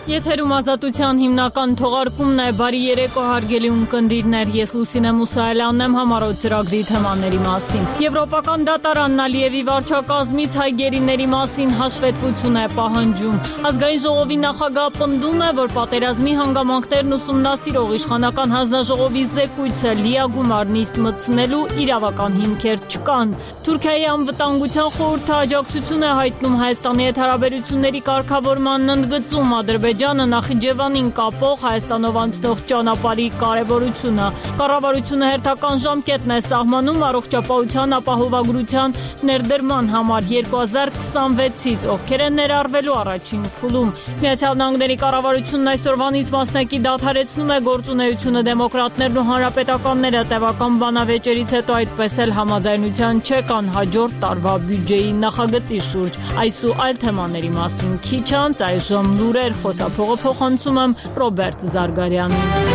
Եթերում ազատության հիմնական թողարկումն է, բարի երեկո հարգելի ունկնդիրներ, ես Լուսինե Մուսայելյանն եմ համառոտ ծրագրի թեմաների մասին։ Եվրոպական դատարանն Ալիևի վարչակազմից հայ գերիների մասին հաշվետվություն է պահանջում։ Ազգային ժողովի նախագահը պնդում է, որ պատերազմի հանգամանքներն ուսումնասիրող իշխանական հանձնաժողովի զեկույցը լիագումար նիստ մտցնելու իրավական հիմքեր չկան։ Թուրքիայի անվտանգության խորհուրդը աջակցություն է հայտնում Հայաստանի հետ հարաբերությունների կարգավորմանն ընդգծում Ադրբեջանը Նախիջևանին կապող Հայաստանով անցնող ճանապարհի կարևորությունը։ Կառավարությունը հերթական ժամկետն է սահմանում առողջապահության ապահովագրության ներդրման համար 2026-ից, ովքեր են ներառվելու առաջին փուլում։ Միացյալ Նահանգների կառավարությունն այսօրվանից մասնակի դադարեցնում է գործունեությունը դեմոկրատներն ու հանրապետականները տևական բանավեճերից հետո այդպես էլ համաձայնության չեկան հաջորդ տարվա բյուջեի նախագծի շուրջ։ Այս ու այլ թեմաների մասին քիչ անց այժմ լուրեր խոսափողը փոխանցում եմ Ռոբերտ Զարգարյանին։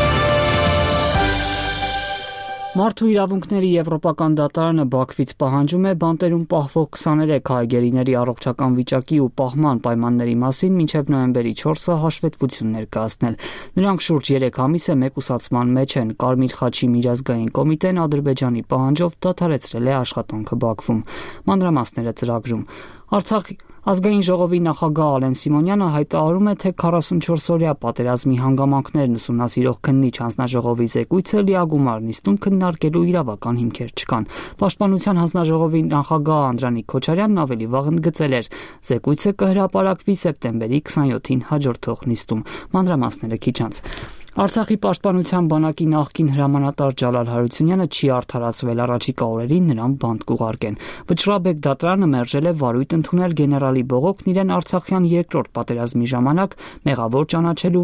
Մարդու իրավունքների եվրոպական դատարանը Բաքվից պահանջում է բանտերում պահվող 23 հայ գերիների առողջական վիճակի ու պահման պայմանների մասին մինչև նոյեմբերի 4-ը հաշվետվություն ներկայացնել։ Նրանք շուրջ 3 ամիս է մեկուսացման մեջ են։ Կարմիր խաչի միջազգային կոմիտեն Ադրբեջանի պահանջով դադարեցրել է աշխատանքը Բաքվում։ Մանրամասները ծրագրում։ Արցախի ազգային ժողովի նախագահ Ալեն Սիմոնյանը հայտարարում է, թե 44-օրյա պատերազմի հանգամանքներն ուսումնասիրող քննիչ հանձնաժողովի զեկույցը լիագումար նիստում քննարկելու իրավական հիմքեր չկան։ Պաշտպանության հանձնաժողովի նախագահ Անդրանիկ Քոչարյանն ավելի վաղ ընդգծել էր, զեկույցը կհրապարակվի սեպտեմբերի 27-ին հաջորդող նիստում։ Մանրամասները քիչ անց։ Արցախի պաշտպանության բանակի նախկին հրամանատար Ջալալ Հարությունյանը չի արդարացվել, առաջիկա օրերին նրան բանտ կուղարկեն։ Վճռաբեկ դատարանը մերժել է վարույթ ընդունել գեներալի բողոքն իրեն Արցախյան երկրորդ պատերազմի ժամանակ մեղավոր ճանաչելու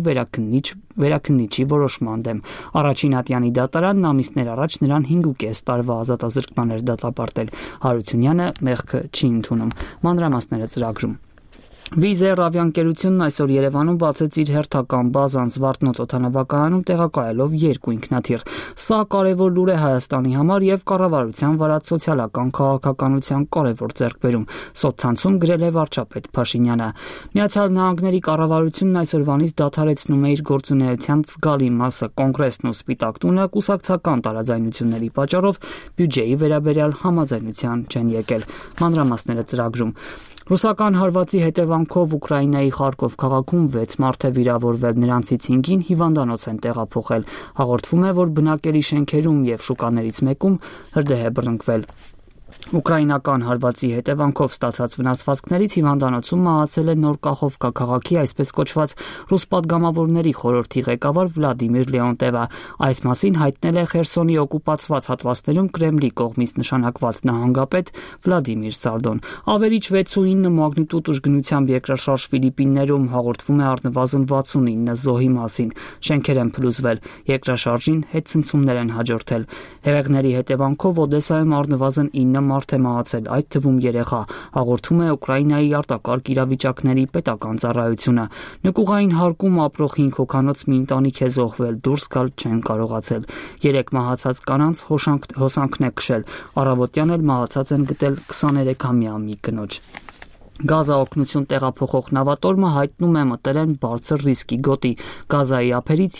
վերաքննիչի որոշման դեմ։ Առաջին ատյանի դատարանն ամիսներ առաջ նրան 5.5 տարվա ազատազրկման էր դատապարտել։ Հարությունյանը մեղքը չի ընդունում։ Մանրամասները ծրագրում։ Wizz Air ավիաընկերությունն այսօր Երևանում բացեց իր հերթական բազան Զվարթնոց օդանավակայանում տեղակայելով 2 ինքնաթիռ։ Սա կարևոր լուր է Հայաստանի համար եւ կառավարության վարած սոցիալական քաղաքականության կարևոր ձեռքբերում, սոցցանցում գրել է վարչապետ Փաշինյանը։ Միացյալ Նահանգների կառավարությունն այսօրվանից դադարեցնում է իր գործունեության զգալի մասը։ Կոնգրեսն ու Սպիտակ տունը կուսակցական տարաձայնությունների պատճառով բյուջեի վերաբերյալ համաձայնության չեն եկել։ Մանրամասները ծրագրում։ Ռուսական հարվածի հետևանքով Ուկրաինայի Խարկով քաղաքում 6 մարդ է վիրավորվել, նրանցից 5-ին հիվանդանոց են տեղափոխել։ Հաղորդվում է, որ բնակելի շենքերում եւ շուկաներից մեկում հրդեհ է բռնկվել։ Ուկրաինական հարվածի հետևանքով ստացած վնասվածքներից հիվանդանոցում մահացել է Նոր Կախովկա քաղաքի այսպես կոչված ռուս պատգամավորների խորհրդի ղեկավար Վլադիմիր Լեոնտևը։ Այս մասին հայտնել է Խերսոնի օկուպացված հատվածներում Կրեմլի կողմից նշանակված նահանգապետ Վլադիմիր Սալդոն։ Ավերիչ 6.9 մագնիտուդ ուժգնությամբ երկրաշարժ Ֆիլիպիններում հաղորդվում է առնվազն 69 զոհի մասին։ Շենքեր են փլուզվել, երկրաշարժին հետցնցումներ են հաջորդել։ Հեղեղների հետևանքով Օդեսայում առնվազն 9 մարդ է մահացել, այդ թվում երեխա, հաղորդում է Ուկրաինայի արտակարգ իրավիճակների պետական ծառայությունը։ Նկուղային հարկում ապրող 5 հոգանոց մի ընտանիք է զոհվել, դուրս գալ չեն կարողացել։ 3 մահացած կանանց հոսանքն է քշել, առավոտյան էլ մահացած են գտել 23-ամյա մի կնոջ։ Գազա օգնություն տեղափոխող նավատորմը հայտնում է մտել են բարձր ռիսկի գոտի։ Գազայի ափերից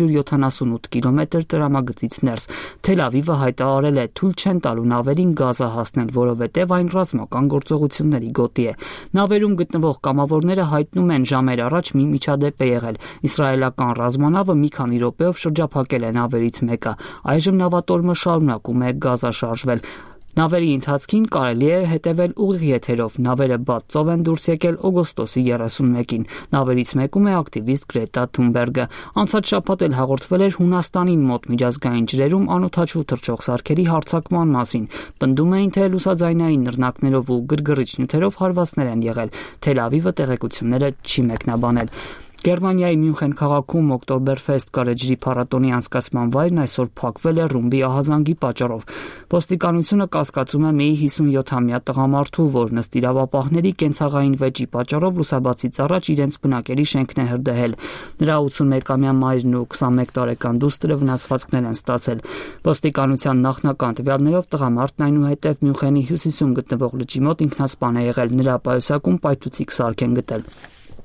278 կիլոմետր տրամագծից ներս։ Թել Ավիվը հայտարարել է, թույլ չեն տալու նավերին գազա հասնել, որովհետև այն ռազմական գործողությունների գոտի է։ Նավերում գտնվող կամավորները հայտնում են, ժամեր առաջ մի միջադեպ է եղել։ Իսրայելական ռազմանավը մի քանի րոպեով շրջափակել է նավերից մեկը։ Այժմ նավատորմը շարունակում է գազա շարժվել։ Նավերի ընթացքին կարելի է հետևել ուղիղ եթերով։ Նավերը բաց ծով են դուրս եկել օգոստոսի 31-ին։ Նավերից մեկում է ակտիվիստ Գրետա Թունբերգը։ Անցած շաբաթ էլ հաղորդվել էր Հունաստանին մոտ միջազգային ջրերում անօդաչու թռչող սարքերի հարձակման մասին։ Պնդում էին, թե լուսաձայնային նռնակներով ու գրգռիչ նյութերով հարվածներ են եղել։ Թել Ավիվը տեղեկությունները չի մեկնաբանել։ Գերմանիայի Մյունխեն քաղաքում Օկտոբերֆեստ գարեջրի փառատոնի անցկացման վայրն այսօր փակվել է ռումբի ահազանգի պատճառով։ Ոստիկանությունը կասկածում է մի 57-ամյա տղամարդու, որ ըստ իրավապահների կենցաղային վեճի պատճառով լուսաբացից առաջ իրենց բնակելի շենքն է հրդեհել։ Նրա 81-ամյա մայրն ու 21 տարեկան դուստրը վնասվածքներ են ստացել։ Ոստիկանության նախնական տվյալներով տղամարդն այնուհետև Մյունխենի հյուսիսում գտնվող լճի մոտ ինքնասպան է եղել։ Նրա պայուսակում պայթուցիկ սարք են գտել։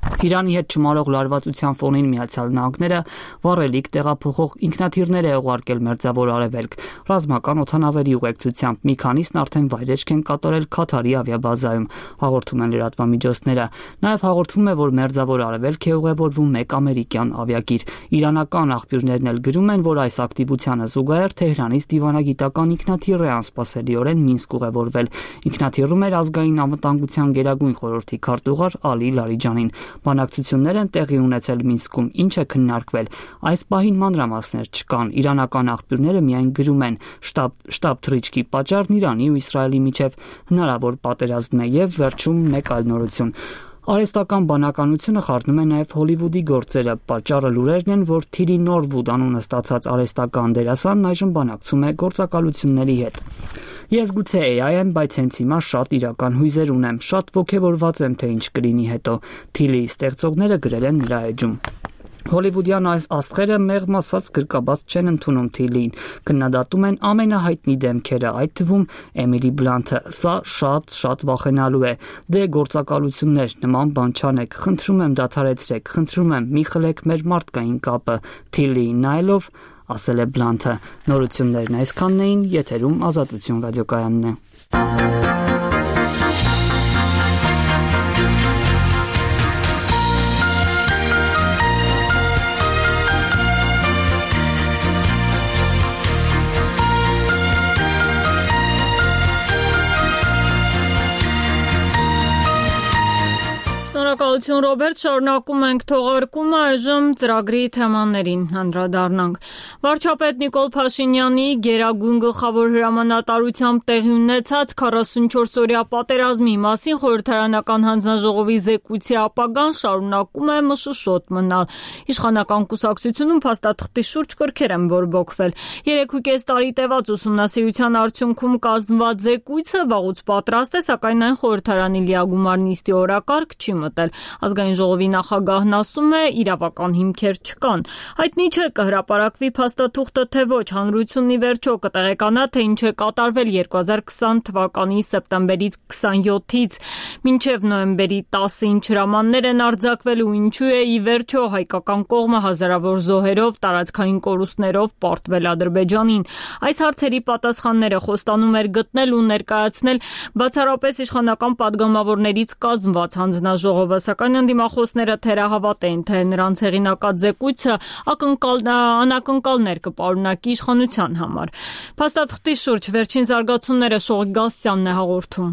Իրանի հետ չմարող լարվածության ֆոնին Միացյալ Նահանգները վառելիք տեղափոխող ինքնաթիռներ է ուղարկել Մերձավոր Արևելք։ Ռազմական օդանավերի ուղեկցությամբ մի քանիսն արդեն վայրեջք են կատարել Քաթարի ավիաբազայում, հաղորդում են լրատվամիջոցները։ Նաև հաղորդվում է, որ Մերձավոր Արևելք է ուղևորվում մեկ ամերիկյան ավիակիր։ Իրանական աղբյուրներն էլ գրում են, որ այս ակտիվությանը զուգահեռ Թեհրանից դիվանագիտական ինքնաթիռ է անսպասելիորեն Մինսկ ուղևորվել։ Ինքնաթիռում էր ազգային անվտանգության գերագույն խորհրդի քարտուղար Ալի Լարիջանին։ Բանակցություններ են տեղի ունեցել Մինսկում, ինչ է քննարկվել։ Այս պահին մանրամասներ չկան։ Իրանական աղբյուրները միայն գրում են շտաբ թռիչքի պատճառն Իրանի ու Իսրայելի միջև հնարավոր պատերազմն է եւ վերջում մեկ այլ նորություն։ Արհեստական բանականությունը խառնում է նաև Հոլիվուդի գործերը։ Պատճառը լուրերն են, որ Թիլի Նորվուդ անունը ստացած արհեստական դերասանն այժմ բանակցում է գործակալությունների հետ։ Ես գուցե AI եմ, բայց հենց հիմա շատ իրական հույզեր ունեմ, շատ ոգևորված եմ, թե ինչ կլինի հետո։ Թիլի ստեղծողները գրել են նրա էջում։ Հոլիվուդյան այս աստղերը մեղմ ասած գրկաբաց չեն ընդունում Թիլին, քննադատում են ամենահայտնի դեմքերը, այդ թվում Էմիլի Բլանթը։ Սա շատ վախենալու է։ Դե գործակալություններ, նման բան չանեք, խնդրում եմ դադարեցրեք, խնդրում եմ մի խլեք մեր մարդկային կապը։ Թիլիի նայելով ասել է Բլանթը։ Նորություններն այսքանն էին, եթերում Ազատություն ռադիոկայանն է։ Շնորհակալություն Ռոբերտ, շարունակում ենք թողարկումը, այժմ ծրագրի թեմաներին անդրադառնանք։ Վարչապետ Նիկոլ Փաշինյանի գերագույն գլխավոր հրամանատարությամբ տեղի ունեցած 44-օրյա պատերազմի մասին խորհրդարանական հանձնաժողովի զեկույցի ապագան շարունակում է մշուշոտ մնալ։ Իշխանական կուսակցությունում փաստաթղթի շուրջ կրքեր են բորբոքվել։ 3.5 տարի տևած ուսումնասիրության արդյունքում կազմված զեկույցը վաղուց պատրաստ է, սակայն այն խորհրդարանի լիագումար նիստի օրակարգ չի մտել։ Ազգային ժողովի նախագահն ասում է, իրավական հիմքեր չկան։ Հայտնի չէ կհրապարակվի փաստաթուղթը թե ոչ, հանրությունն ի վերջո կտեղեկանա, թե ինչ է կատարվել 2020 թվականի սեպտեմբերի 27-ից մինչև նոյեմբերի 10-ը ինչ հրամաններ են արձակվել ու ինչու է ի վերջո հայկական կողմը հազարավոր զոհերով, տարածքային կորուստներով պարտվել Ադրբեջանին։ Այս հարցերի պատասխանները խոստանում էր գտնել ու ներկայացնել բացառապես իշխանական падգամավորներից կազմված հանձնաժողովը, սակայն ընդդիմախոսները թերահավատ էին, թե նրանց հեղինակած զեկույցը անակնկալներ կպարունակի իշխանության համար։ Փաստաթղթի շուրջ վերջին զարգացումները Շողիկ Գասյանն է հաղորդում։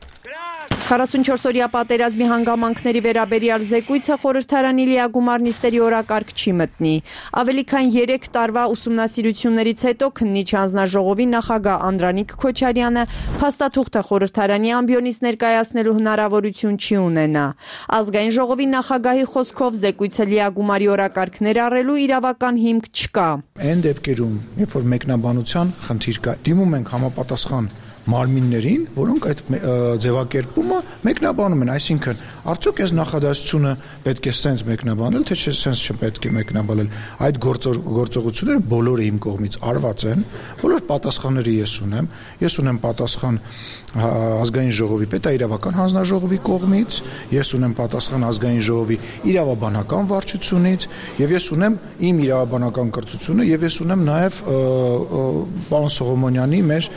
44-օրյա պատերազմի հանգամանքների վերաբերյալ զեկույցը խորհրդարանի լիագումար նիստերի օրակարգ չի մտնի։ Ավելի քան 3 տարվա ուսումնասիրություններից հետո քննիչ հանձնաժողովի նախագահ Անդրանիկ Քոչարյանը փաստաթուղթը խորհրդարանի ամբիոնից ներկայացնելու հնարավորություն չի ունենա։ Ազգային ժողովի նախագահի խոսքով զեկույցը լիագումարի օրակարգ ներառելու իրավական հիմք չկա։ Այն դեպքերում, երբ որ մեկնաբանության խնդիր կա, դիմում ենք համապատասխան մարմիններին, որոնք այդ ձևակերպումը մեկնաբանում են, այսինքն արդյոք այս նախադասությունը պետք է սենց մեկնաբանել, թե չէ սենց չպետք է մեկնաբանել։ Այդ գործողությունները բոլորը իմ կողմից արված են, բոլոր պատասխանները ես ունեմ պատասխան ազգային ժողովի պետաիրավական հանձնաժողովի կողմից, ես ունեմ պատասխան ազգային ժողովի իրավաբանական վարչությունից, եւ ես ունեմ իմ իրավաբանական կրթությունը, եւ ես ունեմ նաեւ պարոն Սողոմոնյանի մեր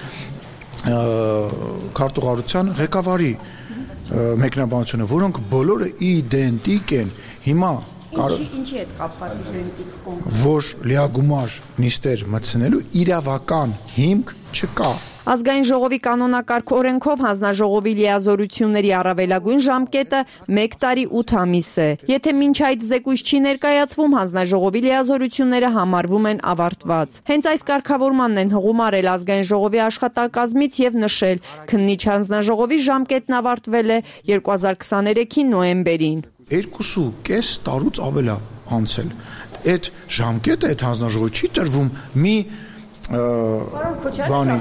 քարտուղարության ղեկավարի մեկնաբանությունը, որոնք բոլորը իդենտիկ են։ Հիմա ինչի հետ կապված իդենտիկ կողմ, որ լիագումար նիստեր մտցնելու իրավական հիմք չկա։ Ազգային ժողովի կանոնակարգ օրենքով հանձնաժողովի լիազորությունների առավելագույն ժամկետը 1 տարի 8 ամիս է։ Եթե մինչ այդ զեկույց չի ներկայացվում, հանձնաժողովի լիազորությունները համարվում են ավարտված։ Հենց այս կարգավորմանն են հղումարել ազգային ժողովի աշխատակազմից եւ նշել, քննիչ հանձնաժողովի ժամկետն ավարտվել է 2023-ի նոյեմբերին։ 2.5 տարուց ավել է անցել։ Այդ ժամկետը այդ հանձնաժողովի չի տրվում մի բանի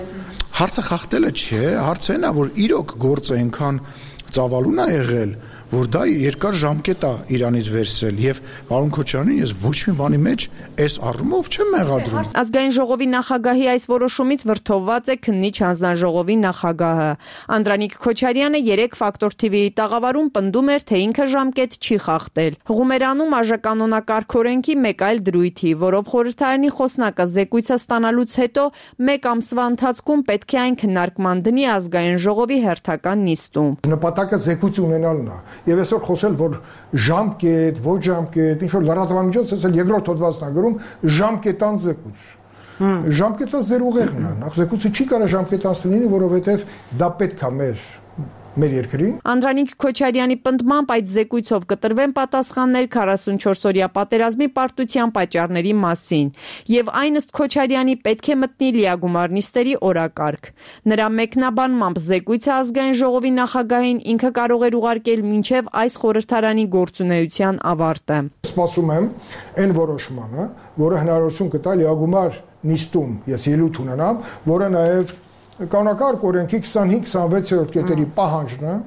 հարցը խախտելը չէ, հարցը նա որ իրոք գործը այնքան ծավալուն է եղել, որ դա երկար ժամկետ է Իրանից վերցրել եւ պարոն Քոչարյանին ես ոչ մի բանի մեջ այս առումով չեմ մեղադրում։ Ազգային ժողովի նախագահի այս որոշումից վրդովված է քննիչ հանձնաժողովի նախագահը։ Անդրանիկ Քոչարյանը 3 ֆակտոր TV-ի տաղավարում պնդում էր, թե ինքը ժամկետ չի խախտել։ Հղում էր անում արժեկանոնակարգ օրենքի մեկ այլ դրույթի, որով խորհրդարանի խոսնակը զեկույցը ստանալուց հետո 1 ամսվա ընթացքում պետք է այն քննարկման դնի ազգային ժողովի հերթական նիստում։ Նպատակը զեկույց ունենալն է։ Եվ այսօր խոսել, որ ժամկետ, ոչ ժամկետ, ինչ որ լրատվամիջոց ասել երկրորդ հոդվածն է գրում ժամկետան զեկույց։ Ժամկետը ձեր ուղեղն է։ Նախ զեկույցը չի կարող ժամկետացնել, որովհետև դա պետք է մեր երկրին։ Անդրանիկ Քոչարյանի պնդմամբ այդ զեկույցով կտրվեն պատասխաններ 44-օրյա պատերազմի պարտության պատճառների մասին, եւ այն ըստ Քոչարյանի պետք է մտնի լիագումար նիստերի օրակարգ։ Նրա մեկնաբանմամբ զեկույցը ազգային ժողովի նախագահին ինքը կարող էր ուղարկել մինչև այս խորհրդարանի գործունեության ավարտը։ Սպասում եմ այն որոշմանը, որը հնարավորություն կտա լիագումար նիստում ես ելույթ ունենամ, որը նաեւ Կանոնակարգ օրենքի 25-26-րդ կետերի պահանջն է,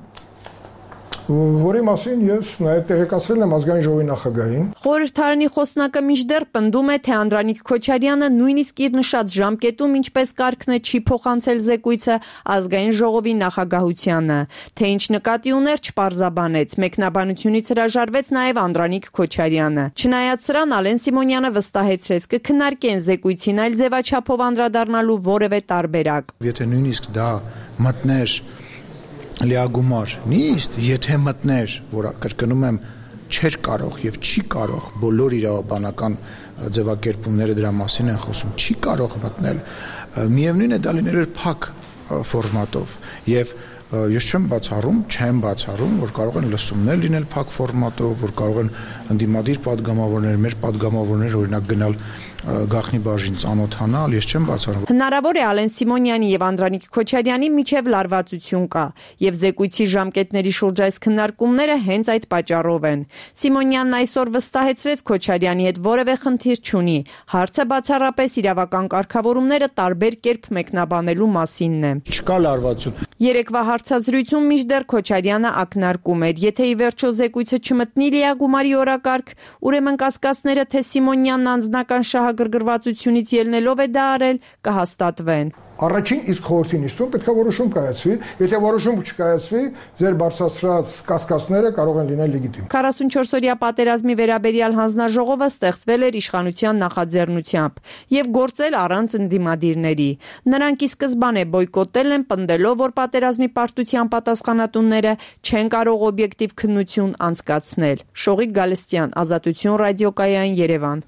որի մասին ես նաև տեղեկացրել եմ ազգային ժողովի նախագահին։ Խորհրդարանի խոսնակը մինչդեռ պնդում է, թե Անդրանիկ Քոչարյանը նույնիսկ իր նշած ժամկետում ինչպես կարգն է չի փոխանցել զեկույցը ազգային ժողովի նախագահությանը, թե ինչ նկատի ուներ չպարզաբանեց, մեկնաբանությունից հրաժարվեց նաև Անդրանիկ Քոչարյանը։ Չնայած սրան Ալեն Սիմոնյանը վստահեցրեց կքննարկեն զեկույցին այլ ձևաչափով անդրադառնալու որևէ տարբերակ։ Եթե նույնիսկ դա մտներ լիագումար նիստ, եթե մտներ, որ կրկնում եմ, չէր կարող եւ չի կարող բոլոր իրավաբանական ձևակերպումները դրա մասին են խոսում, չի կարող մտնել, միևնույն է դա լինել էր փակ ֆորմատով եւ ես չեմ բացառում, որ կարող են լսումներ լինել փակ ֆորմատով, որ կարող են ընդդիմադիր падգամավորներ, մեր падգամավորներ օրինակ գնալ գախնի բաժին ծանոթանալ, ես չեմ բացառում։ Հնարավոր է Ալեն Սիմոնյանի եւ Անդրանիկ Քոչարյանի միջև լարվածություն կա եւ զեկույցի ժամկետների շուրջ այս քննարկումները հենց այդ պատճառով են։ Սիմոնյանն այսօր վստահեցրեց Քոչարյանի հետ որևէ խնդիր չունի, հարցը բացառապես իրավական կարգավորումները տարբեր կերպ մեկնաբանելու մասինն է։ Չկա լարվածություն։ Երեկվա հարցազրույցում մինչդեռ Քոչարյանը ակնարկում էր, եթե ի վերջո զեկույցը չմտնի լիագումարի օրակարգ, ուրեմն կասկածները, թե Սիմոնյանն անձնական շահագրգռվածությունից ելնելով է դա արել, կհաստատվեն։ Առաջին իսկ խորհրդի նիստում պետք է որոշում կայացվի, եթե որոշում չկայացվի, ձեր բարձրացրած կասկածները կարող են լինել լեգիտիմ։ 44-օրյա պատերազմի վերաբերյալ հանձնաժողովը ստեղծվել էր իշխանության նախաձեռնությամբ եւ գործել առանց ընդդիմադիրների։ Նրանք ի սկզբանե բոյկոտել են, պնդելով, որ պատերազմի պարտության պատասխանատունները չեն կարող օբյեկտիվ քննություն անցկացնել։ Շողիկ Գալստյան, Ազատություն ռադիոկայան, Երևան։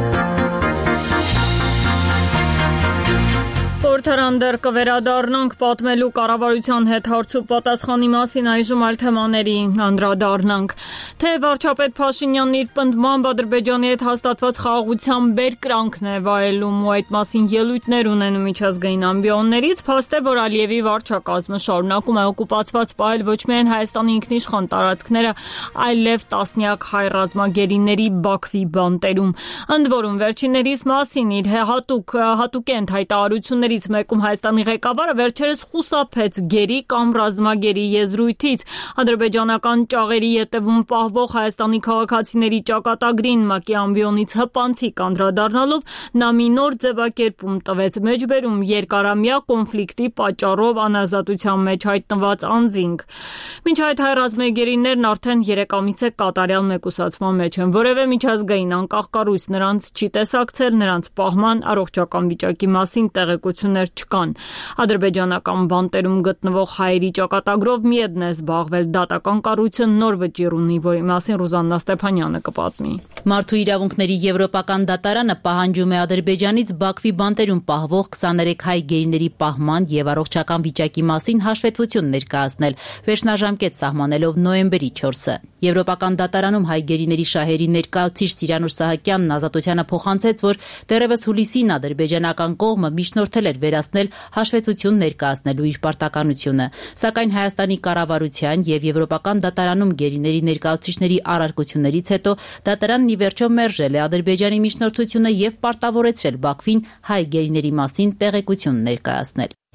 Խորհրդարան դեռ կվերադառնանք պատմելու կառավարության հետ հարցու պատասխանի մասին, այժմ այլ թեմաների անդրադառնանք։ Թե վարչապետ Փաշինյանն իր պնդմամբ Ադրբեջանի հետ հաստատված խաղաղության բերկրանքն է վայելում ու այդ մասին ելույթներ ունենում միջազգային ամբիոններից, փաստ է, որ Ալիևի վարչակազմը շարունակում է օկուպացված պահել ոչ միայն Հայաստանի ինքնիշխան տարածքները, այլև տասնյակ հայ ռազմագերիների Բաքվի բանտերում։ Ընդ որում վերջիններիս մասին իր հատուկենտ հայտարարություններից մեկում Հայաստանի ղեկավարը վերջերս խուսափեց գերի կամ ռազմագերի եզրույթից։ Ադրբեջանական ճաղերի ետևում պահվող Հայաստանի քաղաքացիների ճակատագրին ՄԱԿ-ի ամբիոնից հպանցիկ անդրադառնալով նա մի նոր ձևակերպում տվեց մեջբերում երկարամյա կոնֆլիկտի պատճառով անազատության մեջ հայտնված անձինք։ Մինչ այդ հայ ռազմագերիներն արդեն 3 ամիս է կատարյալ մեկուսացման մեջ են։ Որևէ միջազգային անկախ կառույց նրանց չի տեսակցել, նրանց պահման առողջական վիճակի մասին տեղեկություններ չկան։ Ադրբեջանական բանտերում գտնվող հայերի ճակատագրով միեդն է զբաղվել, դատական կառույցը նոր վճիռ ունի, որի մասին Ռուզաննա Ստեփանյանը կպատմի։ Մարդու իրավունքների եվրոպական դատարանը պահանջում է Ադրբեջանից Բաքվի բանտերում պահվող 23 հայ գերիների պահման եւ առողջական վիճակի մասին հաշվետվություն ներկայացնել, վերջնաժամկետ սահմանելով նոյեմբերի 4-ը։ Եվրոպական դատարանում հայ գերիների շահերի ներկայացուցիչ Սիրանուշ Սահակյանն Ազատությանը փոխանցեց, որ դեռևս հուլիսին ադրբեջանական կողմը միջնորդել էր վերացնել հաշվետվություն ներկայացնելու իր պարտականությունը, սակայն Հայաստանի կառավարության եւ Եվրոպական դատարանում գերիների ներկայացուցիչների առարկություններից հետո դատարանն ի վերջո մերժել է Ադրբեջանի միջնորդությունը եւ պարտավորեցրել Բաքվին հայ գերիների մասին տեղեկություն ներկայացնել։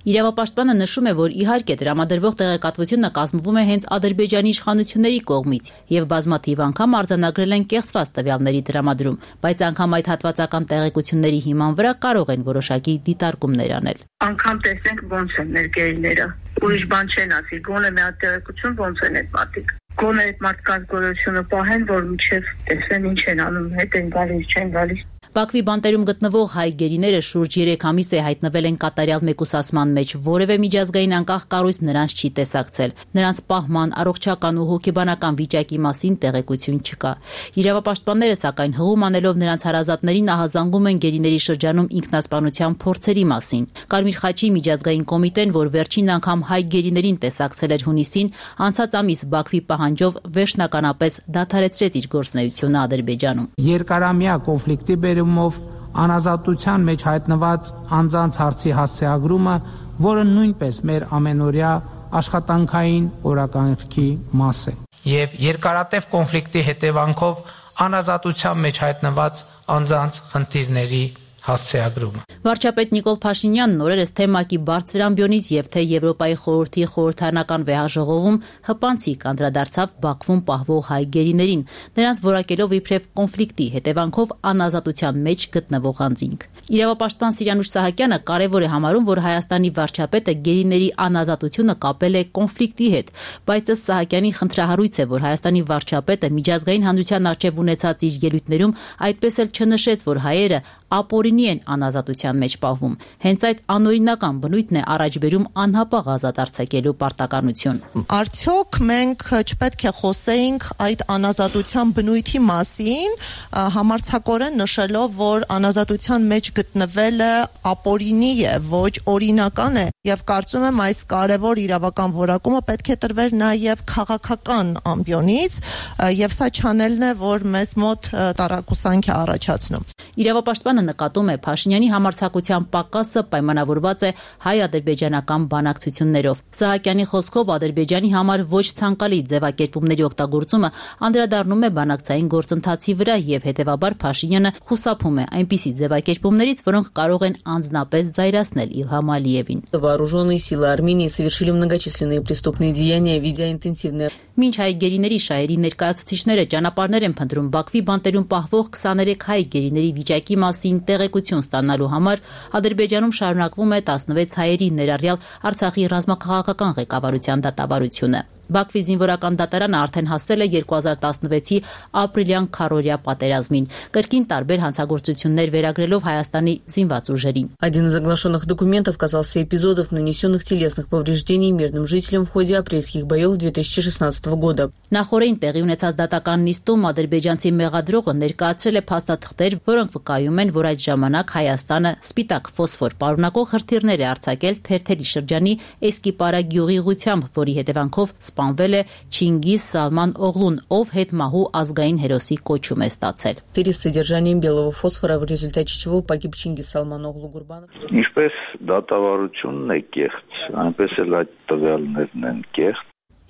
Իրավապաշտպանը նշում է, որ իհարկե տրամադրվող տեղեկատվությունը կազմվում է հենց Ադրբեջանի իշխանությունների կողմից եւ բազմաթիվ անգամ արձանագրել են կեղծված տվյալների տրամադրում, բայց անգամ այդ հատվածական տեղեկությունների հիման վրա կարող են որոշակի դիտարկումներ անել։ Անգամ տեսնենք ոնց են մեր գերիները։ Ուրիշ բան չեն ասի, գոնե մի հատ տեղեկություն ոնց են այդ մարդիկ։ Գոնե այդ մարդկանց գոյությունը պահեն, որ մինչև տեսնեն ինչ են անում, հետ են գալիս, չեն գալիս։ Բաքվի բանտերում գտնվող հայ գերիները շուրջ 3 ամիս է հայտնվել են կատարյալ մեկուսացման մեջ, որևէ միջազգային անկախ կառույց նրանց չի տեսակցել։ Նրանց պահման, առողջական ու հոգեբանական վիճակի մասին տեղեկություն չկա։ Իրավապաշտպանները սակայն հղում անելով նրանց հարազատներին ահազանգում են գերիների շրջանում ինքնասպանության փորձերի մասին։ Կարմիր խաչի միջազգային կոմիտեն, որ վերջին անգամ հայ գերիներին տեսակցել էր հունիսին, անցած ամիս Բաքվի պահանջով վերջնականապես դադարեցրեց իր գործունեությունը Ադրբեջանում։ Երկարամյա կոնֆլիկտի բերումով անազատության մեջ հայտնված անձանց հարցի հասցեագրումը, որը նույնպես մեր ամենօրյա աշխատանքային օրակարգի մաս է, եւ երկարատև կոնֆլիկտի հետևանքով անազատության մեջ հայտնված անձանց խնդիրների հասցեագրումը։ Վարչապետ Նիկոլ Փաշինյանն օրերս թե ՄԱԿ-ի բարձր ամբիոնից եւ թե Եվրոպայի խորհրդի խորհրդարանական վեհաժողովում հպանցիկ անդրադարձավ Բաքվում պահվող հայ գերիներին, նրանց որակելով իբրև կոնֆլիկտի հետևանքով անազատության մեջ գտնվող անձինք։ Իրավապաշտպան Սիրանուշ Սահակյանը կարևոր է համարում, որ Հայաստանի վարչապետը գերիների անազատությունը կապել է կոնֆլիկտի հետ, բայց ըստ Սահակյանի խնդրահարույց է, որ Հայաստանի վարչապետը միջազգային հանրության առջև ունեցած իր ելույթներում այդպես էլ չնշեց, որ հայերը ապօրինի են անազատության մեջ պահվում։ Հենց այդ անօրինական բնույթն է առաջ բերում անհապաղ ազատ արձակելու պարտականություն։ Արդյոք մենք չպետք է խոսեինք այդ անազատության բնույթի մասին, համարձակորեն նշելով, որ անազատության մեջ գտնվելը ապօրինի է, ոչ օրինական է, եւ կարծում եմ այս կարևոր իրավական որակումը պետք է տրվեր նաեւ քաղաքական ամբիոնից, եւ սա չանելն է, որ մեզ մոտ տարակուսանք է առաջացնում։ Իրավապաշտպանը նկատում է Փաշինյանի համարձակության պակասը պայմանավորված է հայ-ադրբեջանական բանակցություններով։ Սահակյանի խոսքով Ադրբեջանի համար ոչ ցանկալի ձևակերպումների օգտագործումը անդրադառնում է բանակցային գործընթացի վրա եւ հետեւաբար Փաշինյանը խուսափում է այնպիսի ձևակերպումներից, որոնք կարող են անձնապես զայրացնել Իլհամ Ալիևին։ Вооруженные силы Армении совершили многочисленные преступные деяния, ведя интенсивные. Մինչ հայ գերիների շահերի ներկայացուցիչները ճանապարհներ են փնտրում Բաքվի բանտերում պահվող 23 հայ գերիների վիճակի մասին տեղեկություն ստանալու համար, Ադրբեջանում շարունակվում է 16 հայերի ներառյալ Արցախի ռազմաքաղաքական ղեկավարության դատավարությունը։ Բաքվի զինվորական դատարանը արդեն հասել է 2016-ի ապրիլյան քառօրյա պատերազմին, կրկին տարբեր հանցագործություններ վերագրելով Հայաստանի զինված ուժերին։ Один из оглашенных документов касался эпизодов нанесенных телесных повреждений мирным жителям в ходе апрельских боев 2016 года. Նախորդին տեղի ունեցած դատական նիստում ադրբեջանցի մեղադրողը ներկայացրել է փաստաթղթեր, որոնք վկայում են, որ այդ ժամանակ Հայաստանը սպիտակ ֆոսֆոր պարունակող հրթիռներ է արձակել Թերթերի շրջանի Էսկիպարա գյուղի ուղղությամբ, որի հետևանքով սպանվել է Չինգիզ Սալման Օղլուն, ով հետմահու ազգային հերոսի կոչում է ստացել։ С содержанием белого фосфора, в результате чего погиб Чингис Салман Օղլու Գուրբանով։ Ինչպես դատավարությունն է կեղծ, այնպես էլ այդ տվյալներն են կեղծ։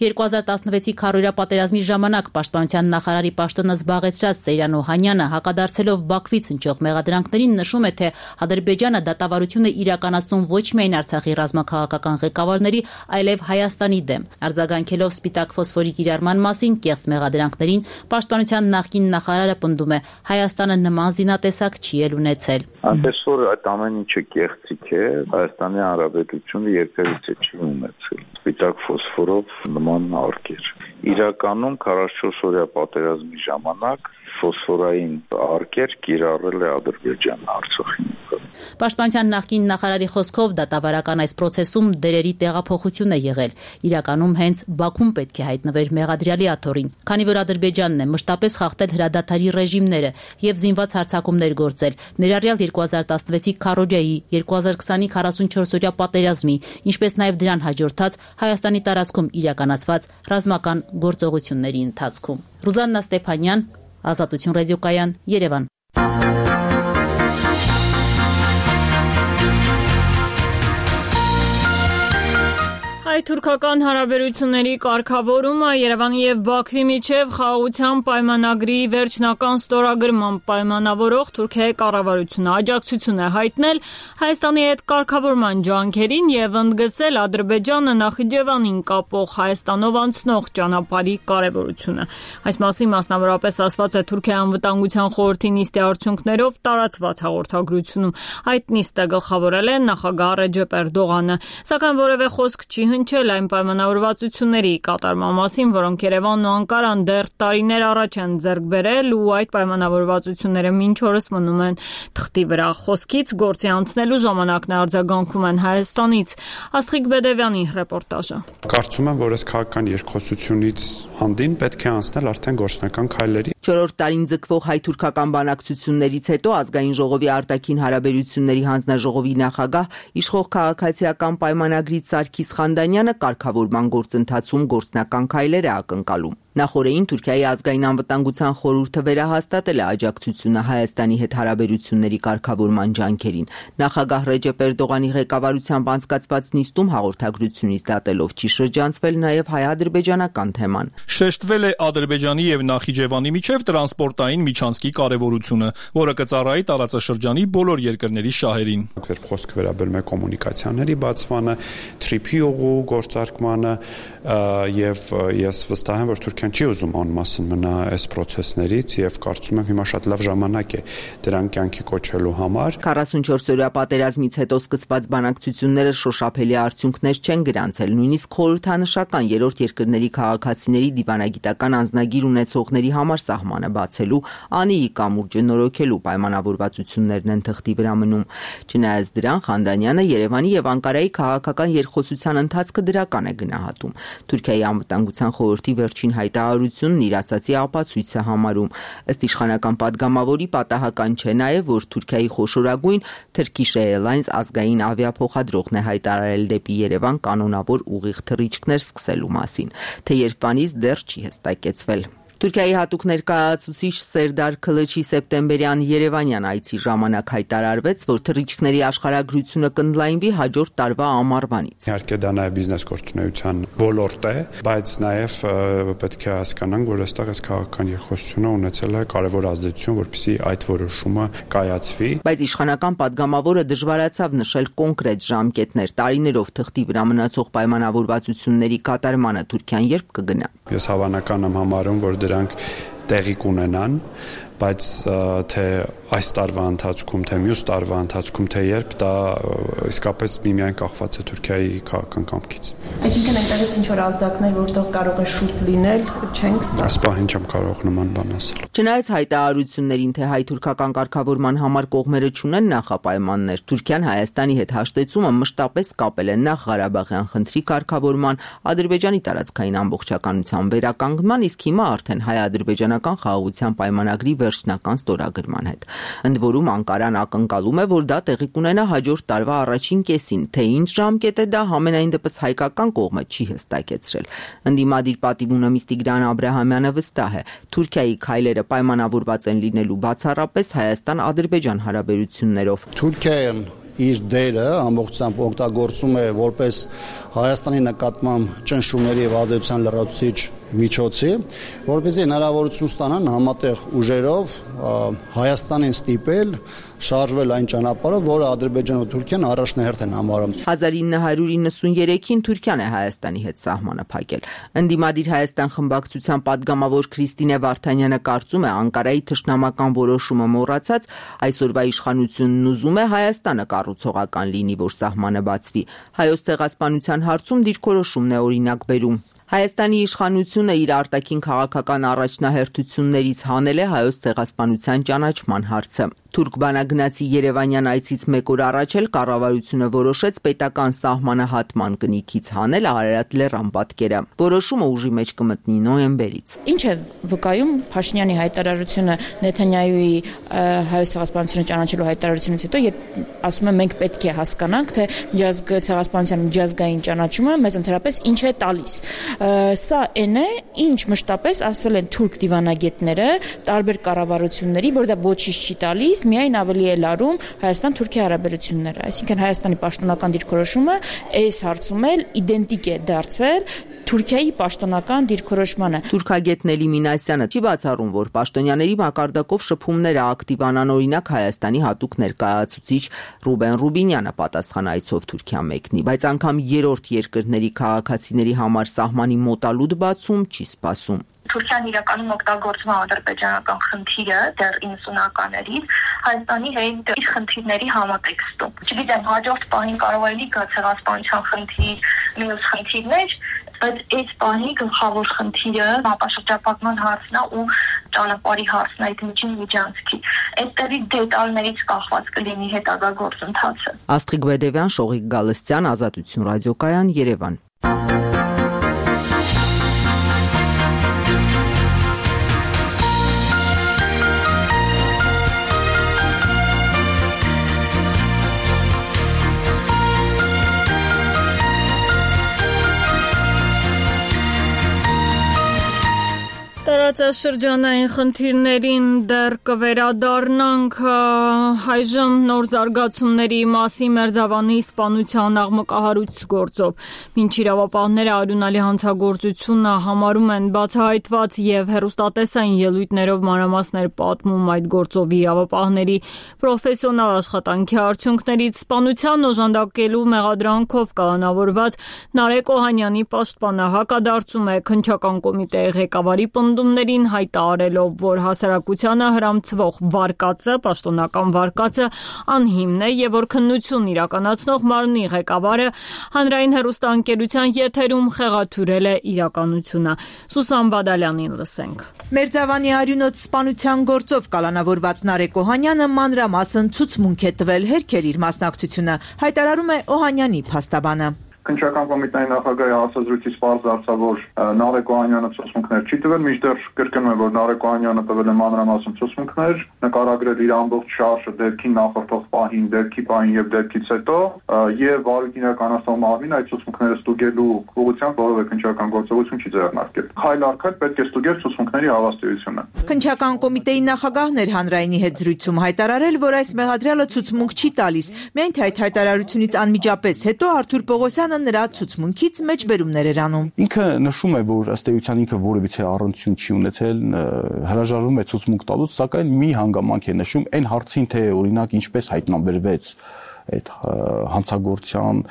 2016-ի քառօրյա պատերազմի ժամանակ պաշտպանության նախարարի պաշտոնը զբաղեցրած Սեյրան Օհանյանը հակադարձելով Բաքվից հնչող մեղադրանքներին նշում է, թե Ադրբեջանը դատավարություն է իրականացնում ոչ միայն Արցախի ռազմաքաղաքական ղեկավարների, այլև Հայաստանի դեմ։ Արձագանքելով սպիտակ ֆոսֆորի կիրառման մասին կեղծ մեղադրանքներին, պաշտպանության նախկին նախարարը պնդում է, Հայաստանը նման զինատեսակ չի էլ ունեցել։ Այնպես որ այդ ամեն ինչը կեղծիք է, Հայաստանի Հանրապետությունը երբևիցե չի ունեցել սպիտակ ֆոսֆորով նման արկեր։ Իրականում 44 օրյա պատերազմի ժամանակ ֆոսֆորային արկեր կիրառել է Ադրբեջանը Արցախին։ Պաշտպանության նախկին նախարարի խոսքով դատավարական այս process-ում դերերի տեղափոխություն է եղել։ Իրականում հենց Բաքուն պետք է հայտնվեր մեղադրյալի աթոռին, քանի որ Ադրբեջանն է մշտապես խախտել հրադադարի ռեժիմները եւ զինված հարձակումներ գործել, ներառյալ 2016-ի քառօրյայի, 2020-ի 44 օրյա պատերազմի, ինչպես նաեւ դրան հաջորդած Հայաստանի տարածքում իրականացված ռազմական գործողությունների ընթացքում։ Ռուզաննա Ստեփանյան, Ազատություն ռադիոկայան, Երևան։ Հայ-թուրքական հարաբերությունների կարգավորումը Երևանի եւ Բաքվի միջև խաղաղության պայմանագրի վերջնական ստորագրման պայմանավորող Թուրքիայի կառավարությունը աջակցություն է հայտնել Հայաստանի հետ կարգավորման ջանքերին եւ ընդգծել Ադրբեջանը Նախիջևանին կապող Հայաստանով անցնող ճանապարհի կարեւորությունը։ Այս մասին մասնավորապես ասված է Թուրքիայի անվտանգության խորհրդի նիստի արդյունքներով տարածված հաղորդագրությունում։ Այդ նիստը գլխավորել է նախագահ Ռեջեփ Էրդողանը, սակայն որևէ խոսք չի հնչել այն պայմանավորվածությունների կատարման մասին, որոնք Երևանն ու Անկարան դեռ տարիներ առաջ են ձեռք բերել ու այդ պայմանավորվածությունները մինչ օրս մնում են թղթի վրա։ Խոսքից գործի անցնելու ժամանակն արձագանքում են Հայաստանից։ Աստղիկ Բեդևյանի ռեպորտաժը։ Կարծում եմ, որ այս քաղաքական երկխոսությունից հանդին պետք է անցնել արդեն գործնական քայլերի։ 4-րդ տարին ձգվող հայ-թուրքական բանակցություններից հետո ազգային ժողովի արտաքին հարաբերությունների հանձնաժողովի նախագահ իշխող քաղաքացիական պայմանագրից Սարգիս Խանդանյանը կարգավորման գործընթացում գործնական քայլեր է ակնկալում։ Նախորդին Թուրքիայի ազգային անվտանգության խորհուրդը վերահաստատել է աջակցությունը Հայաստանի հետ հարաբերությունների կարգավորման ջանքերին։ Նախագահ Ռեջեփ Էրդողանի ղեկավարությամբ անցկացված նիստում հաղորդագրությունից դատելով չի շրջանցվել նաև հայ-ադրբեջանական թեման։ Շեշտվել է Ադրբեջանի եւ Նախիջևանի միջև տրանսպորտային միջանցքի կարեւորությունը, որը կծառայի տարածաշրջանի բոլոր երկրների շահերին։ Խոսքը վերաբերում է կոմունիկացիաների բացմանը, թրիփի ուղու գործարկմանը եւ ես վստահ եմ, որ Թուրքիան չի ուզում անմասն մնա այս process-ներից եւ կարծում եմ հիմա շատ լավ ժամանակ է դրան կյանքի կոչելու համար։ 44-օրյա պատերազմից հետո սկսված բանակցությունները շոշափելի արդյունքներ չեն գրանցել, նույնիսկ խորհրդանշական երրորդ երկրների քաղաքացիների դիվանագիտական անձնագիր ունեցողների համար սահմանը բացելու, անիի կամուրջը նորոգելու պայմանավորվածություններն են թղթի վրա մնում։ Չնայած դրան, Խանդանյանը Երևանի եւ Անկարայի քաղաքական երկխոսության ընթացքը դրական է գնահատում։ Թուրքիայի անվտանգության խորհրդի վերջին հայտարարությունն իր ասացի ապացույց է համարում։ Ըստ իշխանական падգամավորի պատահական չէ նաև, որ Թուրքիայի խոշորագույն Turkish Airlines ազգային ավիափոխադրողն է հայտարարել դեպի Երևան կանոնավոր ուղիղ թռիչքներ սկսելու մասին, թեև բանից դեռ չի հստակեցվել։ Թուրքիայի հատուկ ներկայացուցիչ Սերդար Քլիչի սեպտեմբերյան Երևանյան այցի ժամանակ հայտարարվեց, որ թռիչքների աշխարհագրությունը կընդլայնվի հաջորդ տարվա ամառվանից։ Իհարկե դա նաև բիզնես գործունեության ոլորտ է, բայց նաև պետք է հասկանանք, որ այստեղ այս քաղաքական երկխոսությունը ունեցել է կարևոր ազդեցություն, որպեսզի այդ որոշումը կայացվի։ Բայց իշխանական падգամավորը դժվարացավ նշել կոնկրետ ժամկետներ, տարիներով թղթի վրա մնացող պայմանավորվածությունների կատարմանը Թուրքիան երբ կգնա։ Ես հավանական եմ համարում, որ դրանք տեղի կունենան, բայց թե այս տարվա ընթացքում, թե մյուս տարվա ընթացքում, թե երբ, դա իսկապես միմիայն կախված է Թուրքիայի քաղաքական կամքից։ Այսինքն այնտեղից ինչ որ ազդակներ, որտեղ կարող է շուտ լինել, չենք ստացվում։ Սպահին չեմ կարող նման բան ասել։ Չնայած հայտարարություններին, թե հայ-թուրքական կարգավորման համար կողմերը չունեն նախապայմաններ, Թուրքիան Հայաստանի հետ հաշտեցումը մշտապես կապել է նախ Ղարաբաղյան խնդրի կարգավորման, Ադրբեջանի տարածքային ամբողջականության վերականգնման, իսկ հիմա արդեն հայ-ադրբեջանական խաղաղության պայմանագրի վերջնական ստորագրման հետ։ Ընդ որում Անկարան ակնկալում է, որ դա տեղի կունենա հաջորդ տարվա առաջին կեսին, թե ինչ ժամկետ է դա համենայն դեպս հայկական կողմը չի հստակեցրել։ Ընդդիմադիր պատիվունամիст Տիգրան Աբրահամյանը վստահ է, Թուրքիայի քայլերը պայմանավորված են լինելու բացառապես Հայաստան-Ադրբեջան հարաբերություններով։ Թուրքիան իր դերը ամբողջությամբ օգտագործում է որպես Հայաստանի նկատմամբ ճնշումների եւ ազդեցության լրացուցիչ միջոցի, որպեսզի հնարավորություն ստանան համատեղ ուժերով Հայաստանին ստիպել շարժվել այն ճանապարհով, որը Ադրբեջանն ու Թուրքիան առաջնահերթ են համարում։ 1993-ին Թուրքիան է Հայաստանի հետ սահմանը փակել։ Ընդդիմադիր Հայաստան խմբակցության падգամավոր Քրիստինե Վարդանյանը կարծում է Անկարայի թշնամական որոշումը մոռացած այսօրվա իշխանությունն ուզում է Հայաստանը կառուցողական լինի, որ սահմանը բացվի։ Հայոց ցեղասպանության հարցում դիրքորոշումն է օրինակ բերում։ Հայաստանի իշխանությունը իր արտաքին քաղաքական առաջնահերթություններից հանել է հայոց ցեղասպանության ճանաչման հարցը։ Թուրք բանագնացի Երևանյան այցից մեկ օր առաջ էլ կառավարությունը որոշեց պետական սահմանահատման կնիքից հանել Արարատ լեռան պատկերը։ Որոշումը ուժի մեջ կմտնի նոյեմբերից։ Ինչ է վկայում Փաշինյանի հայտարարությունը Նեթանյահուի հայոց ցեղասպանությունը ճանաչելու հայտարարությունից հետո, երբ ասում է մենք պետք է հասկանանք, թե ցեղասպանության միջազգային ճանաչումը մեզ ընդհանրապես ինչ է տալիս։ Սա այն է, ինչ մշտապես ասել են թուրք դիվանագետները տարբեր կառավարությունների, որ դա ոչինչ չի տալիս, միայն ավելի է լարում Հայաստան-Թուրքիա հարաբերությունները, այսինքն Հայաստանի պաշտոնական դիրքորոշումը այս հարցում էլ իդենտիկ է դարձել Թուրքիայի պաշտոնական դիրքորոշմանը։ Թուրքագետ Նելի Մինասյանը չի բացառում, որ պաշտոնյաների մակարդակով շփումները ակտիվանան, օրինակ Հայաստանի հատուկ ներկայացուցիչ Ռուբեն Ռուբինյանը պատասխան այցով Թուրքիա մեկնի, բայց անգամ երրորդ երկրների քաղաքացիների համար սահմանի մոտալուտ բացում չի սպասում։ Թուրքիան իրականում օգտագործում է ադրբեջանական խնդիրը դեռ 90-ականներից Հայաստանի հետ իր խնդիրների համատեքստում։ Չգիտեմ, հաջորդ պահին կարող է լիքը ցեղասպանության խնդիր, մյուս խնդիրներ, բայց այս պահի գլխավոր խնդիրը ապաշրջապատման հարցն է ու ճանապարհի հարցն է այդ միջին միջանցքի։ Այդտեղի դետալներից կախված կլինի հետագա գործընթացը։ Աստղիկ Բեդևյան, Շողիկ Գալստյան, Ազատություն ռադիոկայան, Երևան։ Տարածաշրջանային խնդիրներին դեռ կվերադառնանք այժմ նոր զարգացումների մասին Մերձավանի սպանության աղմկահարույց գործով։ Մինչ իրավապահները արյունալի հանցագործությունը համարում են բացահայտված եւ հեռուստատեսային ելույթներով մանրամասներ պատմում այդ գործով իրավապահների պրոֆեսիոնալ աշխատանքի արդյունքներից, սպանության օժանդակելու մեղադրանքով կալանավորված Նարեկ Օհանյանի պաշտպանը հակադարձում է Քննչական կոմիտեի ղեկավարի պնդումներին, հայտարարելով, որ հասարակությանը հրամցվող վարկածը, պաշտոնական վարկածը անհիմն է եւ որ քննություն իրականացնող մարմնի ղեկավարը հանրային հեռուստաընկերության եթերում խեղաթյուրել է իրականությունը։ Սուսան Բադալյանին լսենք։ Մերձավանի արյունոց սպանության գործով կալանավորված Նարեկ Օհանյանը մանրամասն ցուցմունք է տվել, հերքել իր մասնակցությունը, հայտարարում է Օհանյանի փաստաբանը։ Քննչական կոմիտեի նախագահի հարցազրույցից պարզ դարձավ, որ Նարեկ Օհանյանը ցուցմունքներ չի տվել, մինչդեռ կրկնում է, որ Նարեկ Օհանյանը տվել է մանրամասն ցուցմունքներ, նկարագրել իր ամբողջ շարժը դեպքին նախորդող պահին, դեպքի պահին եւ դեպքից հետո, եւ վարույթ իրականացնող մարմինը այդ ցուցմունքները ստուգելու ուղղությամբ որևէ քննչական գործողություն չի ձեռնարկել։ Խայլ առ խայլ պետք է ստուգել ցուցմունքների հավաստիությունը։ Քննչական կոմիտեի նախագահն էր հանրայինի հետ զրույցում հայտարարել, որ այս մեղադրյալը ցուցմունք չի տալիս, միայն թե այդ հայտարարությունից անմիջապես հետո Արթուր Պողոսյանը նրա ցուցմունքից մեջբերումներ էր անում։ Ինքը նշում է, որ ըստ էության ինքը որևիցե առնչություն չի ունեցել, հրաժարվում է ցուցմունք տալուց, սակայն մի հանգամանք է նշում այն հարցին, թե օրինակ ինչպես հայտնաբերվեց այդ հանցագործության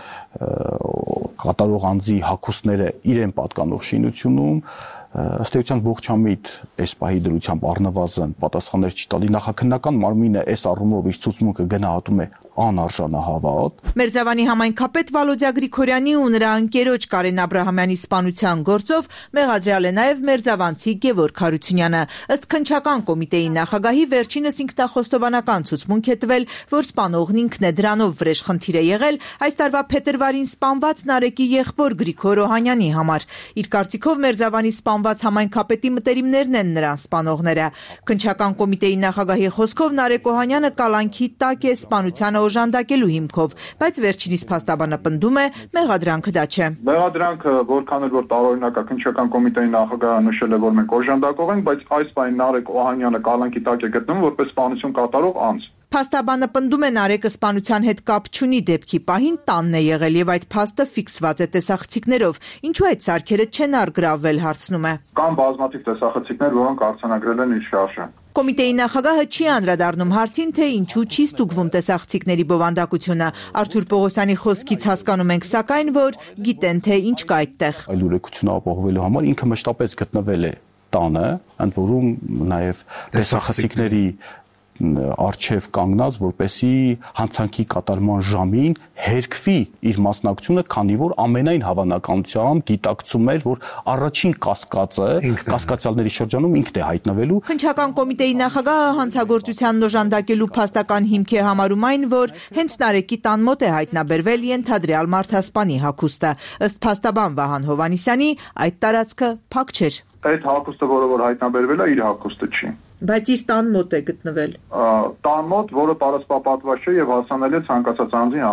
կատարող անձի հագուստները իրեն պատկանող շինությունում, ըստ էության ողջամիտ այս պահի դրությամբ առնվազն պատասխաններ չի տալի, նախաքննական մարմինը այս առումով իր ցուցմունքը գնահատում է անարժանահավատ։ Մերձավանի համայնքապետ Վալոդյա Գրիգորյանի ու նրա ընկերոջ Կարեն Աբրահամյանի սպանության գործով մեղադրյալ է նաև մերձավանցի Գևորգ Հարությունյանը։ Ըստ Քննչական կոմիտեի նախագահի վերջինս ինքնախոստովանական ցուցմունք է տվել, որ սպանողն ինքն է, դրանով վրեժ խնդիր է եղել այս տարվա փետրվարին սպանված Նարեկի եղբոր Գրիգոր Օհանյանի համար։ Իր կարծիքով Մերձավանի սպանված համայնքապետի մտերիմներն են նրան սպանողները։ Քննչական կոմիտեի նախագահի խոսքով Նարեկ Օհանյանը կալանքի տակ է սպանությանը օժանդակելու հիմքով, բայց վերջինիս փաստաբանը պնդում է մեղադրանքը դա չէ։ Մեղադրանքը որքան էլ որ տարօրինակ է, Քննչական կոմիտեի նախագահը նշել է, որ մենք օժանդակող ենք, բայց այս պահին Նարեկ Օհանյանը կալանքի տակ է գտնվում որպես սպանություն կատարող անձ։ Փաստաբանը պնդում է Նարեկը սպանության հետ կապ չունի, դեպքի պահին տանն է եղել եւ այդ փաստը ֆիքսված է տեսախցիկներով։ Ինչու այդ սարքերը չեն առգրավվել, հարցնում է։ Կան բազմաթիվ տեսախցիկներ, որոնք արձանագրել են իր շարժը։ Կոմիտեի նախագահը չի անդրադառնում հարցին, թե ինչու չի ստուգվում տեսախցիկների բովանդակությունը։ Արթուր Պողոսյանի խոսքից հասկանում ենք սակայն, որ գիտեն, թե ինչ կա այդտեղ։ Այլ ուրեքությունը ապահովելու համար ինքը մշտապես գտնվել է տանը, ընդ որում նաև տեսախցիկների արչև կանգնած, որպեսի հանցանքի կատարման ժամին հերքվի իր մասնակցությունը, քանի որ ամենայն հավանականությամբ գիտակցում էր, որ առաջին կասկածյալների շրջանում ինքն է հայտնվելու։ Քննչական կոմիտեի նախագահը հանցագործությանն օժանդակելու փաստական հիմք է համարում այն, որ հենց Նարեկի տան մոտ է հայտնաբերվել ենթադրյալ մարդասպանի հագուստը։ Ըստ փաստաբան Վահան Հովհաննիսյանի, այդ տարածքը փակ չէր։ Այդ հագուստը, որը հայտնաբերվել է, իր հագուստը չի։ Բայց իր տան մոտ է գտնվել։ Տան մոտ, որը պարսպապատված չէ եւ հասանելի է ցանկացած անձի համար։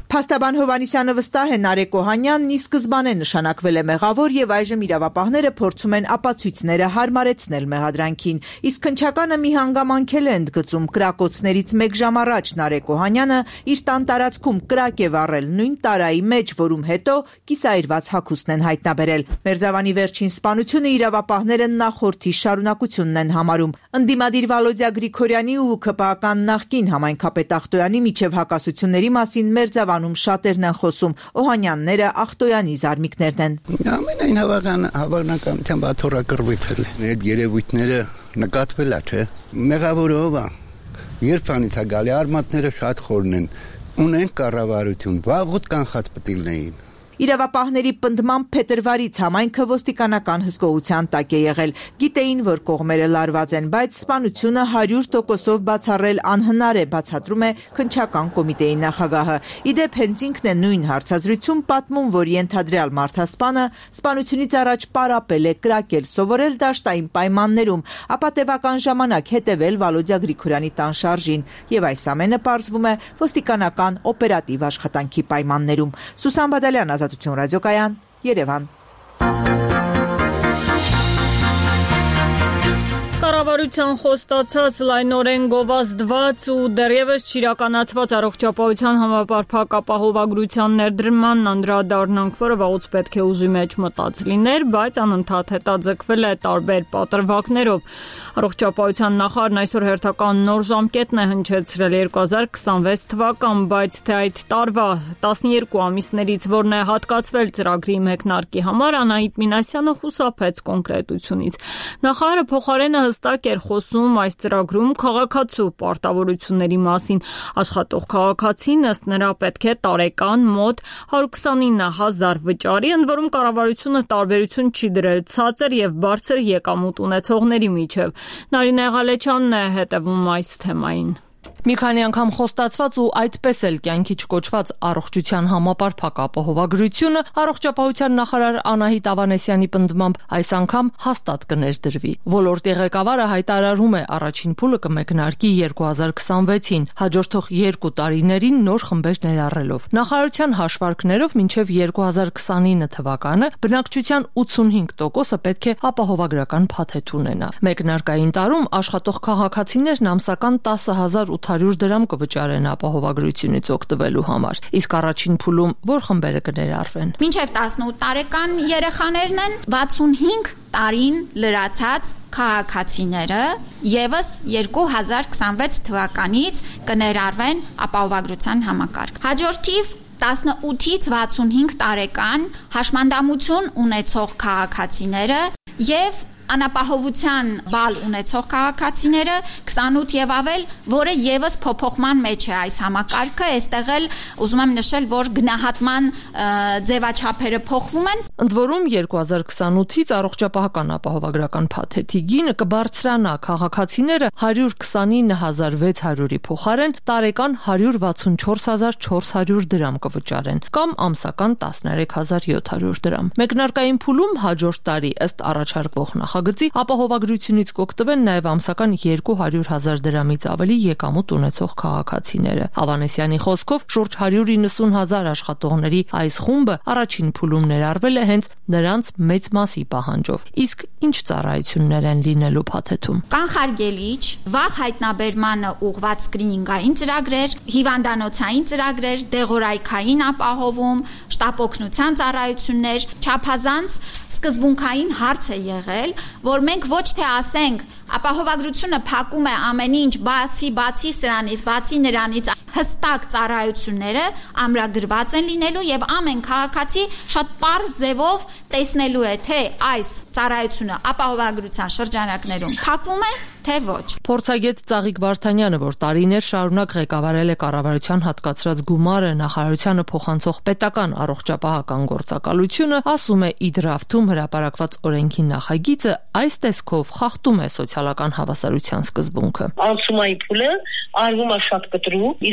Փաստաբան Հովանիսյանը վստահ է Նարեկ Օհանյանն ի սկզբանե նշանակվել է մեղավոր եւ այժմ իրավապահները փորձում են ապացույցները հարմարեցնել մեղադրանքին։ Իսկ քննչականը մի հանգամանք է ընդգծում կրակոցներից 1 ժամ առաջ Նարեկ Օհանյանը իր տան տարածքում կրակ է վառել նույն տարայի մեջ, որում հետո կիսայրված հագուստն են հայտնաբերել։ Մերձավանի վերջին սպանությունը իրավապահները նախորդի շարունակությունն են համարում։ Ընդդիմադիր Վալոդիա Գրիգորյանի ու ԿՊԱ-կան նախկին համայնքապետ Ախտոյանի միջև հակասությունների մասին Մերձավանում շատերն են խոսում։ Օհանյանները Ախտոյանի զարմիկներն են։ Ամենայն հավանականությամբ աթոռակռվիցել է։ Այդ երևույթները նկատվել է, չէ՞։ Մեղավորը ով է։ Երբանից է գալի, արմատները շատ խորն են։ Ունեն կառավարություն, վաղուց կանխած պետք լինեին։ Իրավապահների պնդմամբ փետրվարից համայնքը ոստիկանական հսկողության տակ է եղել։ Գիտեին, որ կողմերը լարված են, բայց սպանությունը 100%-ով բացառել անհնար է, բացատրում է քննչական կոմիտեի նախագահը։ Իդեպ հենց ինքն է նույն հարցազրույցում պատմում, որ ենթադրյալ մարդասպանը սպանությունից առաջ պարապել է, կրակել, սովորել դաշտային պայմաններում, ապա տևական ժամանակ հետևել Վալոդիա Գրիգորյանի տան շարժին, եւ այս ամենը պարզվում է ոստիկանական օպերատիվ աշխատանքի պայմաններում։ Սուսան Բադալյան, Ազատություն ռադիոկայան, Երևան։ Կառավարության խոստացած լայնորեն գովազդված ու դեռևս չիրականացված առողջապահության համապարփակ ապահովագրության ներդրմանն անդրադառնանք, որը վաղուց պետք է ուժի մեջ մտած լիներ, բայց անընդհատ հետաձգվել է տարբեր պատրվակներով։ Առողջապահության նախարարն այսօր հերթական նոր ժամկետն է հնչեցրել 2026 թվական, բայց թե այդ տարվա 12 ամիսներից որն է հատկացվել ծրագրի մեկնարկի համար, Անահիտ Մինասյանը խուսափեց կոնկրետությունից։ Նախարարը փոխարենը հստակ էր խոսում այս ծրագրում քաղաքացու պարտավորությունների մասին։ Աշխատող քաղաքացին ըստ նրա պետք է տարեկան մոտ 129,000 վճարի, ընդ որում կառավարությունը տարբերություն չի դրել ցածր եւ բարձր եկամուտ ունեցողների միջև։ Նարինե Ղալեչյանն է հետևում այս թեմային։ Մի քանի անգամ խոստացված ու այդպես էլ կյանքի չկոչված առողջության համապարփակ ապահովագրությունը առողջապահության նախարար Անահիտ Ավանեսյանի պնդմամբ այս անգամ հաստատ կներդրվի։ Ոլորտի ղեկավարը հայտարարում է առաջին փուլը կմեկնարկի 2026-ին, հաջորդող 2 տարիներին նոր խմբեր ներառելով։ Նախարարության հաշվարկներով մինչև 2029 թվականը բնակչության 85%-ը պետք է ապահովագրական փաթեթ ունենա։ Մեկնարկային տարում աշխատող քաղաքացիներն ամսական 10,800 դրամ կվճարեն ապահովագրությունից օգտվելու համար։ Իսկ առաջին փուլում որ խմբերը կներառվեն։ Մինչև 18 տարեկան երեխաներն են, 65 տարին լրացած քաղաքացիները եւս 2026 թվականից կներառվեն ապահովագրության համակարգ։ Հաջորդիվ 18-ից 65 տարեկան հաշմանդամություն ունեցող քաղաքացիները եւ անապահովության բալ ունեցող քաղաքացիները 28 եւ ավել, որը եւս փոփոխման մեջ է այս համակարգը, այստեղ էլ ուզում եմ նշել, որ գնահատման ձևաչափերը փոխվում են։ Ընդ որում 2028-ից առողջապահական ապահովագրական փաթեթի գինը կբարձրանա, քաղաքացիները 129,600-ի փոխարեն տարեկան 164,400 դրամ կվճարեն կամ ամսական 13,700 դրամ։ Մեկնարկային փուլում հաջորդ տարի ըստ առաջարկվող նախագծի ապահովագրությունից կօգտվեն նաև ամսական 200,000 դրամից ավելի եկամուտ ունեցող քաղաքացիները։ Ավանեսյանի խոսքով շուրջ 190,000 աշխատողների այս խումբը առաջին փուլում ներառվել է հենց նրանց մեծ մասի պահանջով։ Իսկ ինչ ծառայություններ են լինելու փաթեթում։ Կանխարգելիչ, վաղ հայտնաբերմանը ուղղված սկրինինգային ծրագրեր, հիվանդանոցային ծրագրեր, դեղորայքային ապահովում, շտապօգնության ծառայություններ, չափազանց սկզբունքային հարց է եղել, որ մենք ոչ թե ասենք ապահովագրությունը փակում է ամեն ինչ, բացի սրանից, բացի նրանից, հստակ ծառայությունները ամրագրված են լինելու եւ ամեն քաղաքացի շատ պարզ ձևով տեսնելու է, թե այս ծառայությունը ապահովագրության շրջանակներում փակվում է, թե ոչ։ Փորձագետ Ծաղիկ Վարդանյանը, որ տարիներ շարունակ ղեկավարել է կառավարության հատկացրած գումարը նախարարությանը փոխանցող պետական առողջապահական գործակալությունը, ասում է իդրաֆթում հրապարակված օրենքի նախագիծը այս տեսքով խախտում է սոցիալական հավասարության սկզբունքը։ Անցումային փուլը արվում է շատ կտրուկ, իր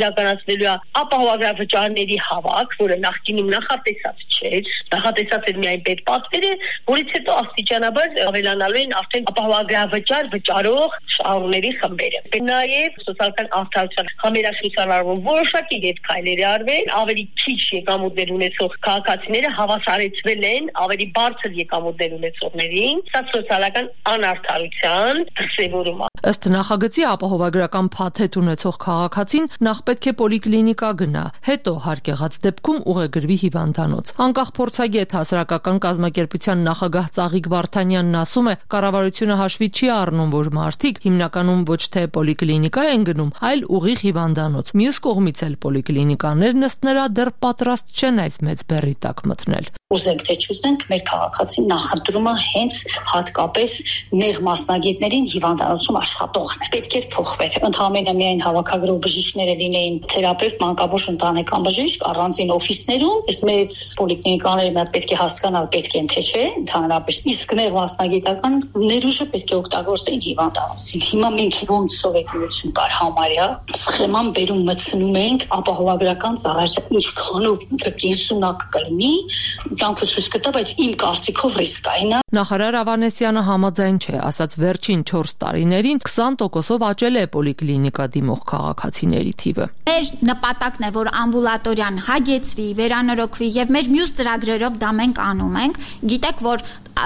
իրականացվելու է ապահովագրավճարների հավաք, որը նախկինում նախատեսած չէր, նախատեսած էր միայն պետպատվերը, որից հետո աստիճանաբար ավելանալու են արդեն ապահովագրավճար վճարող շահառուների խմբերը։ Նաև սոցիալական արդարության համերաշխիքարարվում որոշակի դեպքեր արվել, ավելի քիչ եկամուտներ ունեցող քաղաքացիները հավասարեցվել են ավելի բարձր եկամուտներ ունեցողներին, սա սոցիալական անարդարության դրսևորում է։ Ըստ նախագծի ապահովագրական փաթեթ ունեցող քաղաքացին նախ պետք է պոլիկլինիկա գնա, հետո հարկ եղած դեպքում ուղեգրվի հիվանդանոց։ Անկախ փորձագետ հասարակական կազմակերպության նախագահ Ծաղիկ Վարդանյանն ասում է, կառավարությունը հաշվի չի առնում, որ մարդիկ հիմնականում ոչ թե պոլիկլինիկա են գնում, այլ ուղիղ հիվանդանոց։ Մյուս կողմից էլ պոլիկլինիկաներն ըստ նրա դեռ պատրաստ չեն այս մեծ բեռի տակ մտնել։ Ուզենք թե չուզենք, մեր քաղաքացին նախընտրում է հենց հատկապես նեղ մասնագետներին հիվանդանոցում աշխատողն է։ Պետք է փոխվեր։ Ընդհանրապես միայն հավաքագրող բժիշկները լինեին թերապևտ, մանկաբույժ, ընտանեկան բժիշկ, առանձին օֆիսներում, այս մեծ պոլիկլինիկաները պետք է հասկանալ, պետք են թե չէ, ընդհանրապես իսկ նեղ մասնագիտական ներուժը պետք է օգտագործեին հիվանդանոցին։ Հիմա մենք ոնց սովետություն կար համարյա, սխեման բերում մտցնում ենք ապահովագրական ծառայության ինչքանով կենսունակ կլինի, կյանքը ցույց կտա, բայց իմ կարծիքով ռիսկային է։ Նախարար Ավանեսյանը համաձայն չէ, ասաց վերջին 4 տարիներին 20%-ով աճել է պոլիկլինիկա դիմող քաղաքացիների թիվը։ Մեր նպատակն է, որ ամբուլատորիան հագեցվի, վերանորոգվի եւ մեր մյուս ծրագրերով դա մենք անում ենք։ Գիտեք, որ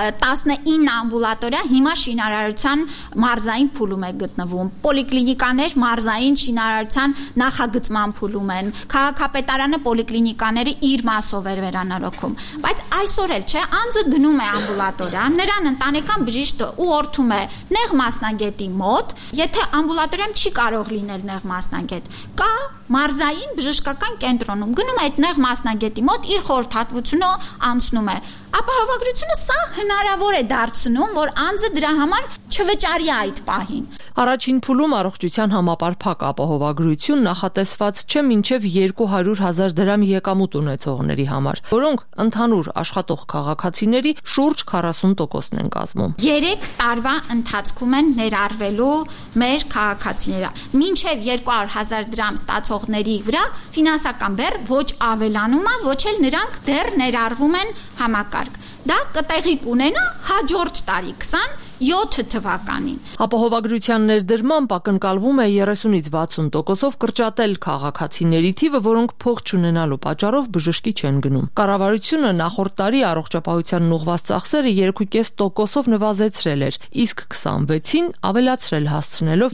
19 ամբուլատորիա հիմա շինարարության մարզային փուլում է գտնվում։ Պոլիկլինիկաներ մարզային շինարարության նախագծման փուլում են։ Քաղաքապետարանը պոլիկլինիկաները իր մասով էր վերանորոգում։ Բայց այսօր էլ չէ, անձը գնում է ամբուլատորիա, նրան ընտանեկան բժիշկը ուղղորդում է նեղ մասնագետի մոտ, եթե ամբուլատորիայում չի կարող լինել նեղ մասնագետ, կա մարզային բժշկական կենտրոնում գնում է այդ նեղ մասնագետի մոտ, իր խորհրդատվությունը անցնում է։ Ապահովագրությունը սա հնարավոր է դարձնում, որ անձը դրա համար չվճարի այդ պահին։ Առաջին փուլում առողջության համապարփակ ապահովագրություն նախատեսված չէ մինչև 200,000 դրամ եկամուտ ունեցողների համար, որոնք ընդհանուր աշխատող քաղաքացիների շուրջ 40%-ն են կազմում։ 3 տարվա ընթացքում են ներառվելու մեր քաղաքացիները։ Մինչև 200,000 դրամ ստացողների վրա ֆինանսական բեռ ոչ ավելանում է, ոչ էլ նրանք դեռ ներառվում են համակարգ։ Դա կտեղի կունենա հաջորդ տարի 27 թվականին։ Ապահովագրության ներդրմամբ ակնկալվում է 30-ից 60%-ով կրճատել քաղաքացիների թիվը, որոնք փող չունենալու պատճառով բժշկի չեն գնում։ Կառավարությունը նախորդ տարի առողջապահությանն ուղղված ծախսերը 2.5%-ով նվազեցրել էր, իսկ 26-ին ավելացրել հասցնելով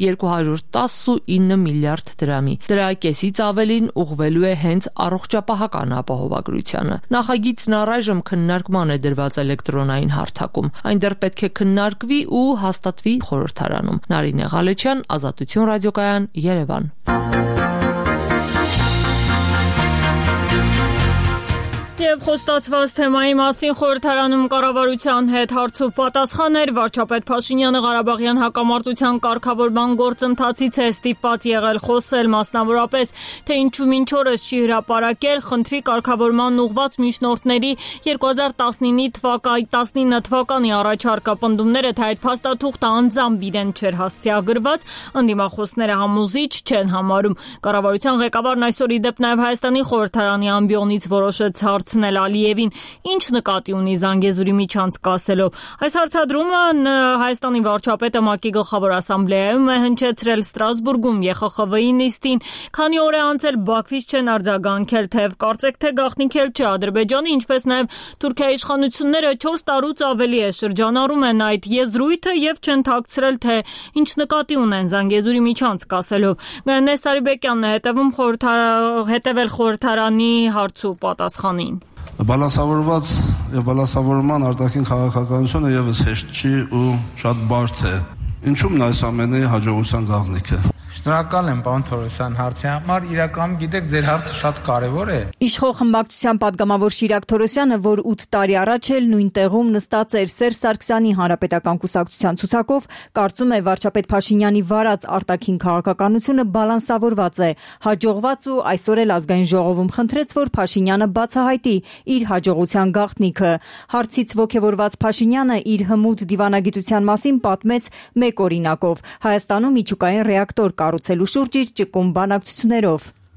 219 միլիարդ դրամի։ Դրա կեսից ավելին ուղղվելու է հենց առողջապահական ապահովագրությանը։ Նախագիծն առայժմ քննարկման է դրված էլեկտրոնային հարթակում։ Այն դեռ պետք է քննարկվի ու հաստատվի խորհրդարանում։ Նարինե Ղալեչյան, Ազատություն ռադիոկայան, Երևան։ Եվ խոստացված թեմայի մասին խորհրդարանում կառավարության հետ հարց ու պատասխան էր, վարչապետ Փաշինյանը Ղարաբաղյան հակամարտության կարգավորման գործընթացից է ստիպված եղել խոսել, մասնավորապես, թե ինչու մինչ օրս չի հրապարակել խնդրի կարգավորման ուղղված միջնորդների 2019 թվականի առաջարկը։ Պնդումները, թե այդ փաստաթուղթը անձամբ իրեն չէր հասցեագրված, ընդդիմախոսները համոզիչ չեն համարում։ Կառավարության ղեկավարն այսօր ի դեպ նաև Հայաստանի խորհրդարանի ամբիոնից որոշեց հարցնել Ալիևին, ինչ նկատի ունի Զանգեզուրի միջանցք ասելով։ Այս հարցադրումը Հայաստանի վարչապետը ՄԱԿ-ի գլխավոր ասամբլեայում է հնչեցրել Ստրասբուրգում ԵԽԽՎ-ի նիստին, քանի օր է անցել Բաքվից չեն արձագանքել, թեև կարծեք թե գաղտնիք էլ չէ, Ադրբեջանի, ինչպես նաև Թուրքիայի իշխանությունները 4 տարուց ավելի է շրջանառում են այդ եզրույթը եւ չեն թաքցրել, թե ինչ նկատի ունեն Զանգեզուրի միջանցք ասելով։ Գայանե Սարիբեկյանն է հետևել խորհրդարանի հարց ու պատասխանին։ Բալանսավորված եւ բալանսավորման արտաքին քաղաքականությունը եւս հեշտ չի ու շատ բարդ է։ Ինչու՞մն այս ամենի հաջողության գաղտնիքը։ Շնորհակալ եմ, պարոն Թորոսյան, հարցի համար։ Իրականում գիտեք, ձեր հարցը շատ կարևոր է։ Իշխող խմբակցության падգամավոր Շիրակ Թորոսյանը, որ 8 տարի առաջ էլ նույն տեղում նստած էր Սերժ Սարգսյանի հանրապետական կուսակցության ցուցակով, կարծում է վարչապետ Փաշինյանի վարած արտաքին քաղաքականությունը բալանսավորված է, հաջողված ու այսօր էլ ազգային ժողովում խնդրեց, որ Փաշինյանը բացահայտի իր հաջողության գաղտնիքը։ Հարցից ոգևորված Փաշինյանը իր հմուտ դիվանագիտության մասին պատմեց մեկ օրինակով՝ Հայաստանում միջուկային ռեակտոր կառուցելու շուրջ իր ճկուն բանակցություններով։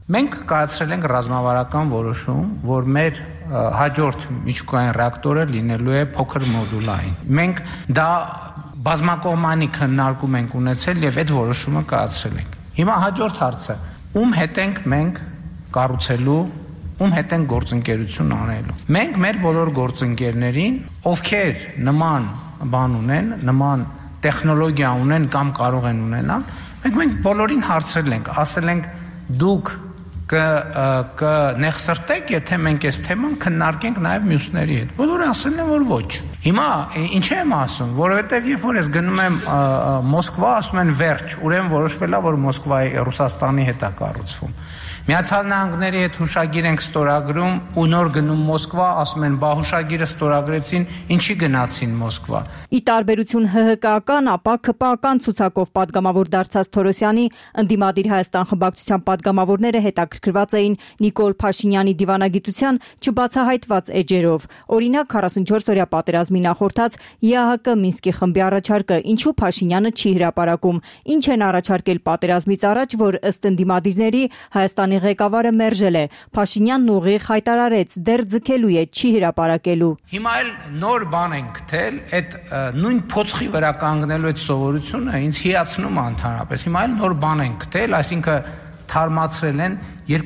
Մենք կայացրել ենք ռազմավարական որոշում, որ մեր հաջորդ միջուկային ռեակտորը լինելու է փոքր մոդուլային։ Մենք դա բազմակողմանի քննարկում ենք ունեցել եւ այդ որոշումը կայացրել ենք։ Հիմա հաջորդ հարցը. ում հետ ենք մենք կառուցելու, ում հետ ենք գործընկերություն անելու։ Մենք մեր բոլոր գործընկերներին, ովքեր նման բան ունեն, նման տեխնոլոգիա ունեն կամ կարող են ունենալ, մենք բոլորին հարցրել ենք, ասել ենք դուք կնեղսրտեք, եթե մենք այս թեման քննարկենք նաև մյուսների հետ։ Բոլորը ասել են, որ ոչ։ Հիմա ինչ եմ ասում, որովհետև երբ որ ես գնում եմ Մոսկվա, ասում են վերջ, ուրեմն որոշվել է, որ Մոսկվայի Ռուսաստանի հետ է կառուցվում։ Միացյալ Նահանգների հետ հուշագիր ենք ստորագրում ու նոր գնում Մոսկվա, ասում են, բա հուշագիրը ստորագրեցին, ինչի գնացին Մոսկվա։ Ի տարբերություն ՀՀԿ-ական, ապա ՔՊԱ-ական ցուցակով падգամավոր դարձած Թորոսյանի ընդդիմադիր Հայաստան խմբակցության падգամավորները հետաքրքրված էին Նիկոլ Փաշինյանի դիվանագիտության չբացահայտված էջերով։ Օրինակ 44-օրյա պատերազմի նախորդած ԵԱՀԿ Մինսկի խմբի առաջարկը, ինչու Փաշինյանը չի հրապարակում, ինչ են առաջարկել պատերազմից առաջ, որ ըստ ընդդիմադիրների Հայաստանի ղեկավարը մերժել է։ Փաշինյանն ուղիղ հայտարարեց, դեռ ձգելու է, չի հրապարակելու։ Հիմա էլ նոր բան են գտել, այդ նույն փոცხի վրա կանգնելու այդ սովորությունը ինձ հիացնում է ընդհանրապես։ Հիմա էլ նոր բան են գտել, այսինքն թարմացրել են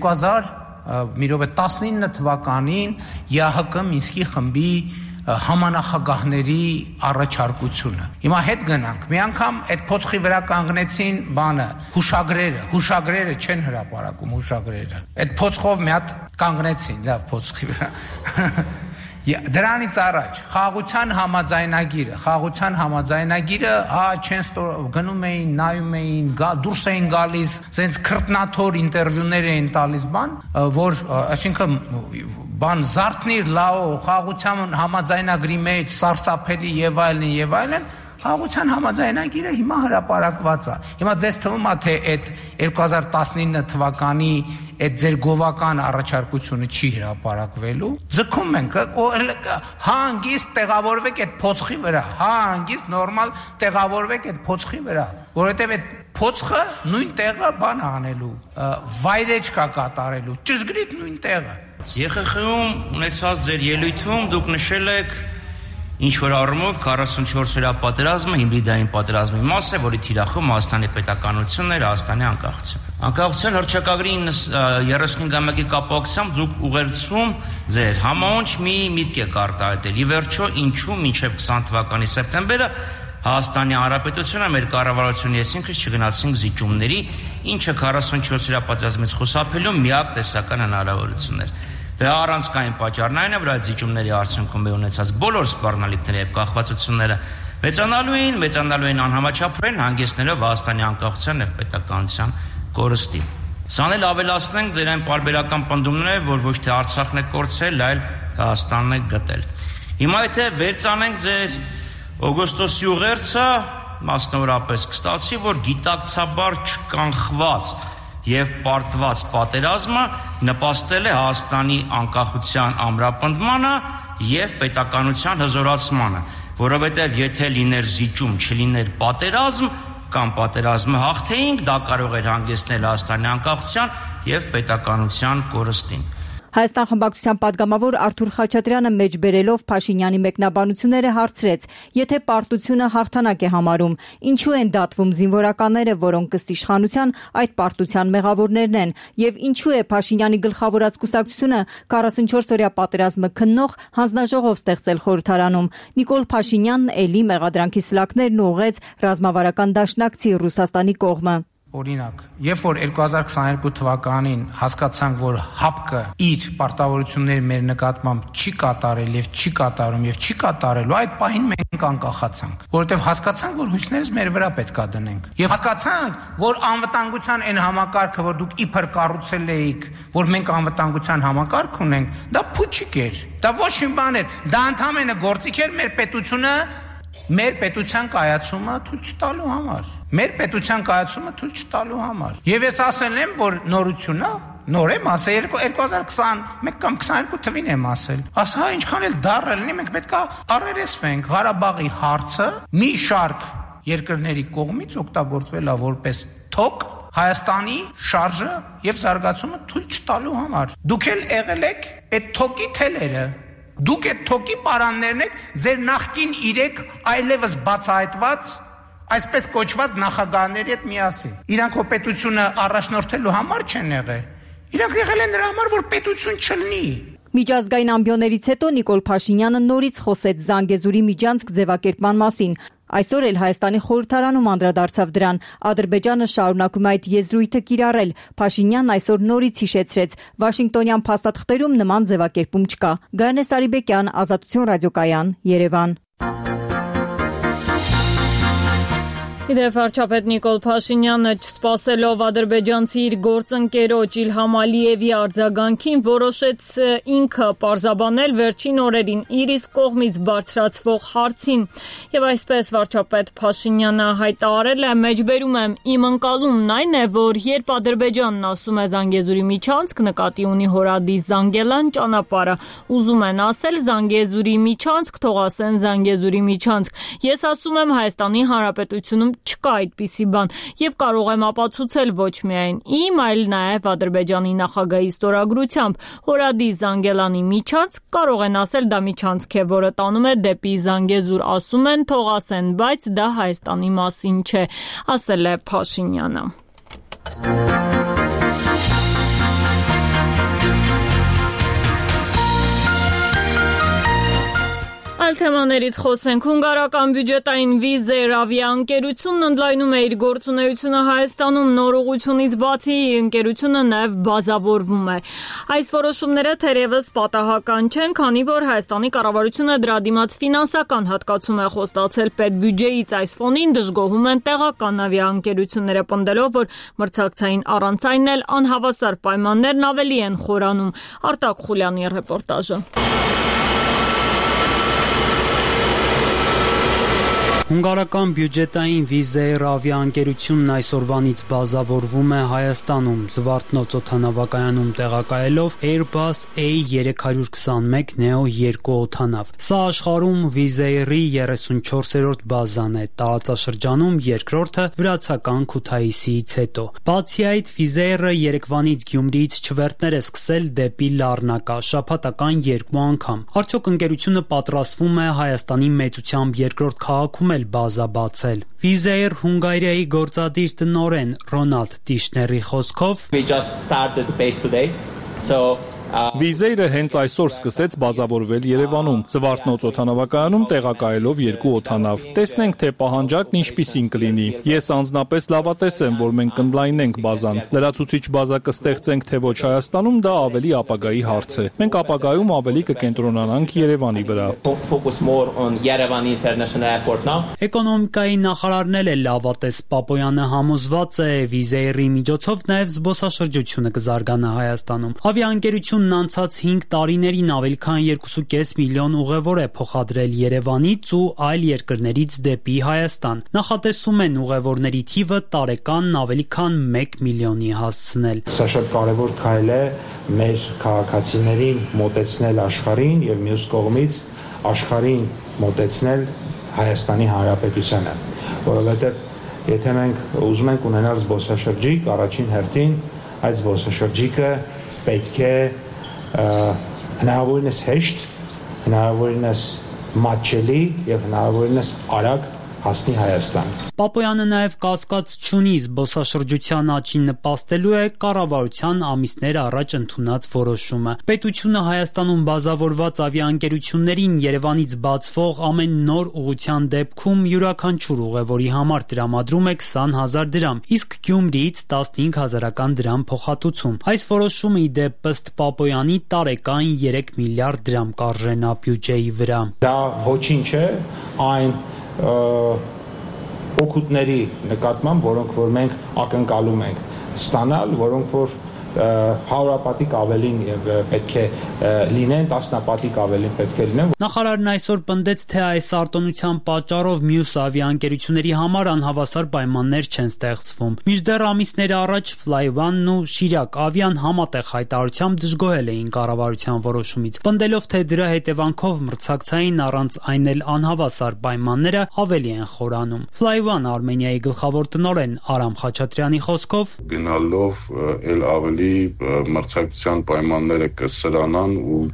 2019 թվականին ԵԱՀԿ Մինսկի խմբի համանախագահների առաջարկությունը։ Հիմա հետ գնանք։ Մի անգամ այդ փոცხի վրա կանգնեցին բանը, հուշագրերը չեն հրապարակում հուշագրերը։ Այդ փոცხով մի հատ կանգնեցին, լավ փոცხի վրա։ Դրանից առաջ խաղաղության համաձայնագիրը չեն գնում էին, նայում էին, դուրս էին գալիս, ասենց քրտնաթոր ինտերվյուներ էին տալիս բան, որ այսինքն բան զարթնիր լաո խաղաղության համաձայնագրի մեջ սարսափելի եւ այլն խաղաղության համաձայնագիրը հիմա հրապարակված է։ Հիմա ձեզ թվում է թե այդ 2019 թվականի այդ ձեր գովական առաջարկությունը չի հրապարակվելու։ Ձգում ենք, հանգիստ տեղավորվեք այդ փոცხի վրա, հանգիստ նորմալ տեղավորվեք այդ փոცხի վրա, որովհետև այդ փոცხը նույն տեղը բան անելու, վայրեջք կատարելու, ճշգրիտ նույն տեղը։ ԵԽԽ-ում ունեցած ձեր ելույթում դուք նշել եք ինչ-որ առումով 44-օրյա պատերազմը հիմրիդային պատերազմի մաս է, որի թիրախում Հայաստանի պետականությունն էր, Հայաստանի անկախություն։ Անկախության հռչակագրի 35-ամյակի կապակցությամբ դուք ուղերձում ձեր համաոնչ մի միտք եք արտահայտել։ Ի վերջո, ինչու մինչև 20 թվականի սեպտեմբերը Հայաստանի Հանրապետությունը մեր կառավարությունը եսինքս չգնացինք զիջումների, ինչը 44-օրյա պատերազմից խուսափելու միակ տեսական հնարավորությունն էր։ Դե առանցքային պատճառն այն է, որ այդ զիջումների արդյունքում ունեցած բոլոր սպառնալիքները եւ կախվածությունները մեծանալու են անհամաչափորեն հանգեցնելով Հայաստանի անկախության եւ պետականության կորստի։ Սան էլ ավելացնենք ձեր այն պարբերական պնդումները, որ ոչ թե Արցախն է կորցրել, այլ Հայաստանն է գտել։ Հիմա եթե վերցանենք ձեր օգոստոսի ուղերձը, մասնավորապես կստացի, որ գիտակցաբար չկանխված եւ պարտված պատերազմը նպաստել է Հայաստանի անկախության ամրապնդմանը եւ պետականության հզորացմանը, որովհետեւ եթե լիներ զիջում, չլիներ պատերազմ կամ պատերազմը հաղթեինք, դա կարող էր հանգեցնել Հայաստանի անկախության եւ պետականության կորստին։ Հայաստան խմբակցության падգամավոր Արթուր Խաչատրյանը մեջբերելով Փաշինյանի մեկնաբանությունները հարցրեց. եթե պարտությունը հաղթանակ է համարում, ինչու են դատվում զինվորականները, որոնք ըստ իշխանության այդ պարտության մեղավորներն են, եւ ինչու է Փաշինյանի գլխավորած կուսակցությունը 44-օրյա պատերազմը քննող հանձնաժողով ստեղծել խորհրդարանում։ Նիկոլ Փաշինյանն էլի մեղադրանքի սլաքներն ուղղեց ռազմավարական դաշնակցի Ռուսաստանի կողմը։ Օրինակ, երբ որ 2022 թվականին հասկացանք, որ ՀԱՊԿ-ը իր պարտավորությունները մեր նկատմամբ չի կատարել եւ չի կատարում եւ չի կատարելու, այդ պահին մենք անկախացանք, որովհետեւ հասկացանք, որ հույսներս մեր վրա պետքա դնենք։ Եվ հասկացանք, որ անվտանգության այն համակարգը, որ դուք իբր կառուցել էիք, որ մենք անվտանգության համակարգ ունենք, դա փուչիկ էր։ Դա ոչ մի բան էր, դա ընդհանրապես գործիք էր մեր պետությունը մեր պետության կայացումը թույլ չտալու համար։ Մեր պետության կայացումը թույլ չտալու համար։ Եվ ես ասել եմ, որ նորությունը, նոր եմ ասել 2021 կամ 22 թվին եմ ասել։ Ասա ինչքան էլ դառը լինի, մենք պետք է առերեսվենք Ղարաբաղի հարցը մի շարք երկրների կողմից օգտագործվելա որպես թոք Հայաստանի շարժը եւ զարգացումը թույլ չտալու համար։ Դուք էլ եղել եք այդ թոկի թելերը։ Դուք այդ թոկի պարաններն եք, ձեր նախկին 3 այլևս բացահայտված այսպես կոչված նախագահների հետ միասին։ Իրանք հո պետությունը առաջնորդելու համար չեն եղել։ Իրանք եղել են նրա համար, որ պետություն չլինի։ Միջազգային ամբիոներից հետո Նիկոլ Փաշինյանը նորից խոսեց Զանգեզուրի միջանցք ձևակերպման մասին։ Այսօր էլ Հայաստանի խորհրդարանում անդրադարձավ դրան։ Ադրբեջանը շարունակում է այդ եզրույթը կիրառել։ Փաշինյանն այսօր նորից հիշեցրեց, Վաշինգտոնյան փաստաթղթերում նման ձևակերպում չկա։ Գայանե Սարիբեկյան, Ազատություն ռադիոկայան, Երևան։ Իդեպ վարչապետ Նիկոլ Փաշինյանը չսպասելով ադրբեջանցի իր գործընկերոջ Իլհամ Ալիևի արձագանքին որոշեց ինքը պարզաբանել վերջին օրերին իր իսկ կողմից բարձրացվող հարցին եւ այսպես վարչապետ Փաշինյանը հայտարարել է մեջբերում եմ իմ ընկալումն այն է որ երբ Ադրբեջանն ասում է Զանգեզուրի միջանցք նկատի ունի Հորադի Զանգելան ճանապարհը ուզում են ասել Զանգեզուրի միջանցք թող ասեն Զանգեզուրի միջանցք ես ասում եմ Հայաստանի Հանրապետությունում չկա այդպիսի բան եւ կարող եմ ապացուցել ոչ միայն իմ, այլ նաեւ Ադրբեջանի նախագահի ստորագրությամբ Հորադի Զանգելանի միջանցք կարող են ասել դա միջանցք է, որը տանում է դեպի Զանգեզուր, ասում են թող ասեն, բայց դա Հայաստանի մասին չէ, ասել է Փաշինյանը։ Այլ թեմաներից խոսենք։ Հունգարական բյուջետային Wizz Air ավիաընկերությունն ընդլայնում է իր գործունեությունը Հայաստանում նոր ուղղությունից բացի ընկերությունը նաև բազավորվում է։ Այս որոշումները թերևս պատահական չեն, քանի որ Հայաստանի կառավարությունը դրա դիմաց ֆինանսական հատկացում է խոստացել պետբյուջեից։ Այս ֆոնին դժգոհում են տեղական ավիաընկերությունները, պնդելով, որ մրցակցային առանց այն էլ անհավասար պայմաններն ավելի են խորանում։ Արտակ Խուլյանի ռեպորտաժը։ Հունգարական բյուջետային Wizz Air ավիաընկերությունն այսօրվանից բազավորվում է Հայաստանում, Զվարթնոց օդանավակայանում տեղակայելով Airbus A321 Neo 2 օդանավ։ Սա աշխարհում Wizz Air-ի 34-րդ բազան է, տարածաշրջանում երկրորդը վրացական Քութայիսից հետո։ Բացի այդ, Wizz Air-ը Երևանից Գյումրիից չվերթներ է սկսել դեպի Լառնակա, շաբաթական 2 անգամ։ Արդյոք ընկերությունը պատրաստվում է Հայաստանի մեծությամբ երկրորդ քաղաքում բազա բացել։ Wizz Air Հունգարիայի գործադիր տնօրեն Ռոնալդ Տիշների խոսքով Wizz Air-ը հենց այսօր սկսեց բազավորվել Երևանում, Զվարթնոց օդանավակայանում տեղակայելով 2 օդանավ։ Տեսնենք, թե պահանջարկն ինչպիսին կլինի։ Ես անձնապես լավատես եմ, որ մենք կընդլայնենք բազան։ Լրացուցիչ բազա կստեղծենք, թե ոչ Հայաստանում, դա ավելի ապագայի հարց է։ Մենք ապագայում ավելի կկենտրոնանանք Երևանի վրա։ Էկոնոմիկայի նախարարն էլ է լավատես Պապոյանը համոզված է Wizz Air-ի միջոցով նաև զբոսաշրջությունը կզարգանա Հայաստանում։ Ավիաընկերությունն անցած 5 տարիներին ավելի քան 2.5 միլիոն ուղևոր է փոխադրել Երևանից ու այլ երկրներից դեպի Հայաստան։ Նախատեսում են ուղևորների թիվը տարեկան ավելի քան 1 միլիոնի հասցնել։ Սա շատ կարևոր քայլ է մեր քաղաքացիներին մոտեցնել աշխարհին եւ մյուս կողմից աշխարհին մոտեցնել Հայաստանի Հանրապետությանը, որովհետեւ եթե մենք ուզում ենք ունենալ զբոսաշրջիկ, առաջին հերթին այդ զբոսաշրջիկը պետք է հնարավորինս հեշտ, հնարավորինս մատչելի եւ հնարավորինս արագ հասնի Հայաստան։ Պապոյանը նաև կասկած չունի զբոսաշրջության աճին նպաստելու է կառավարության ամիսներ առաջ ընդունած որոշումը։ Պետությունը Հայաստանում բազավորված ավիաընկերություններին Երևանից բացվող ամեն նոր ուղղության դեպքում յուրաքանչյուր ուղևորի համար տրամադրում է 20,000 դրամ, իսկ Գյումրիից 15,000 դրամ փոխհատուցում։ Այս որոշումը ի դեպ ըստ Պապոյանի տարեկան 3 միլիարդ դրամ կարժենա բյուջեի վրա։ Դա ոչինչ է, այն օգուտների նկատմամբ, որոնք որ մենք ակնկալում ենք ստանալ, որոնք որ 100-պատիկ ավելին պետք է լինեն, 10-պատիկ ավելին պետք է լինեն։ Նախարարն այսօր պնդեց, թե այս արտոնության պատճառով մյուս ավիաընկերությունների համար անհավասար պայմաններ չեն ստեղծվում։ Մինչդեռ ամիսներ առաջ Flyone-ն ու Շիրակ ավիան համատեղ հայտարարությամբ դժգոհել էին կառավարության որոշումից, պնդելով, թե դրա հետևանքով մրցակցային առանց այն էլ անհավասար պայմանները ավելի են խորանում։ Flyone Armenia-ի գլխավոր տնօրեն Արամ Խաչատրյանի խոսքով գնալով էլ ավելի մրցակցության պայմանները կսրանան ու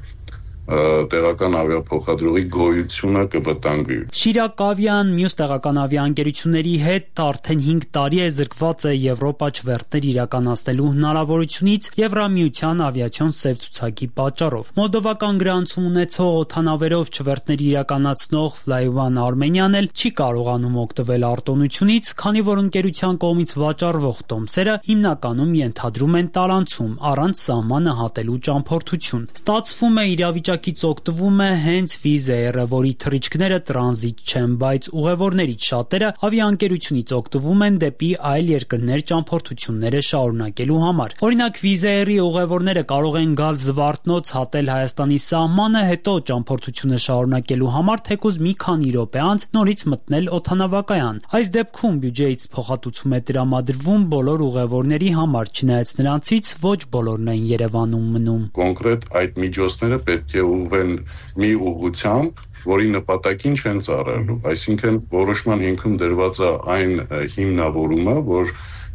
տեղական ավիափոխադրողի գոյությունը կվտանգվի։ Շիրակ ավիան մյուս տեղական ավիաընկերությունների հետ արդեն 5 տարի է զրկված է Եվրոպա չվերթներ իրականացնելու հնարավորությունից Եվրամիության ավիացիոն սև ցուցակի պատճառով։ Մոլդովական գրանցում ունեցող օդանավերով չվերթներ իրականացնող Flyone Armenia-ն էլ չի կարողանում օգտվել արտոնությունից, քանի որ ընկերության կողմից վաճառվող տոմսերը հիմնականում ենթադրում են տարանցում առանց սահմանը հատելու ճամփորդություն։ Ստացվում է իրավիճակից օգտվում է հենց Wizz Air-ը, որի թռիչքները տրանզիտ չեն, բայց ուղևորներից շատերը ավիաընկերությունից օգտվում են դեպի այլ երկրներ ճամփորդությունները շարունակելու համար։ Օրինակ Wizz Air-ի ուղևորները կարող են գալ Զվարթնոց հատել Հայաստանի սահմանը, հետո ճամփորդությունը շարունակելու համար թեկուզ մի քանի րոպե անց նորից մտնել օդանավակայան։ Այս դեպքում բյուջեից փոխհատուցում է տրամադրվում բոլոր ուղևորների համար, չնայած նրանցից ոչ բոլորն են Երևանում մնում։ Կոնկրետ այդ միջոցները պետք է ուղղվեն մի ուղղությամբ, որի նպատակին չեն ծառայելու, այսինքն որոշման հիմքում դրված է այն հիմնավորումը, որ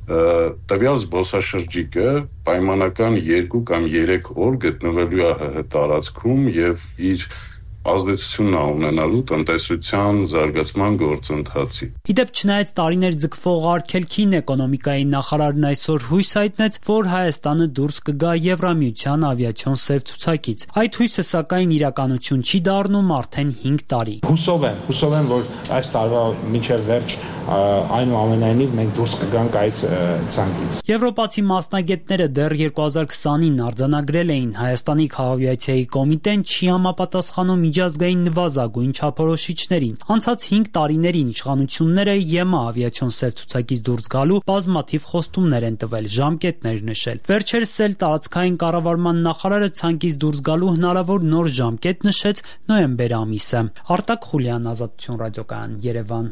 տվյալ զբոսաշրջիկը պայմանական 2 կամ 3 օր գտնվելու է ՀՀ տարածքում եւ իր ազդեցությունն ունենալու տնտեսության զարգացման գործընթացի։ Իդեպ չնայած տարիներ ձգվող արգելքին էկոնոմիկայի նախարարն այսօր հույս հայտնեց, որ Հայաստանը դուրս կգա Եվրամիության ավիացիոն սև ցուցակից։ Այդ հույսը սակայն իրականություն չի դառնում արդեն 5 տարի։ Հուսով եմ, որ այս տարվա մինչև վերջ այնուամենայնիվ մենք դուրս կգանք այդ ցանկից։ Եվրոպացի մասնագետները դեռ 2020-ին արձանագրել էին Հայաստանի քաղաքավիացիայի կոմիտեն չի համապատասխանում միջազգային նվազագույն չափորոշիչներին։ Անցած 5 տարիներին իշխանությունները ԵՄ ավիացիոն սև ցուցակից դուրս գալու բազմաթիվ խոստումներ են տվել, ժամկետներ նշել։ Վերջերս էլ տարածքային կառավարման նախարարը ցանկից դուրս գալու հնարավոր նոր ժամկետ նշեց նոյեմբեր ամիսը։ Արտակ Խուլյան, Ազատություն ռադիոկայան, Երևան։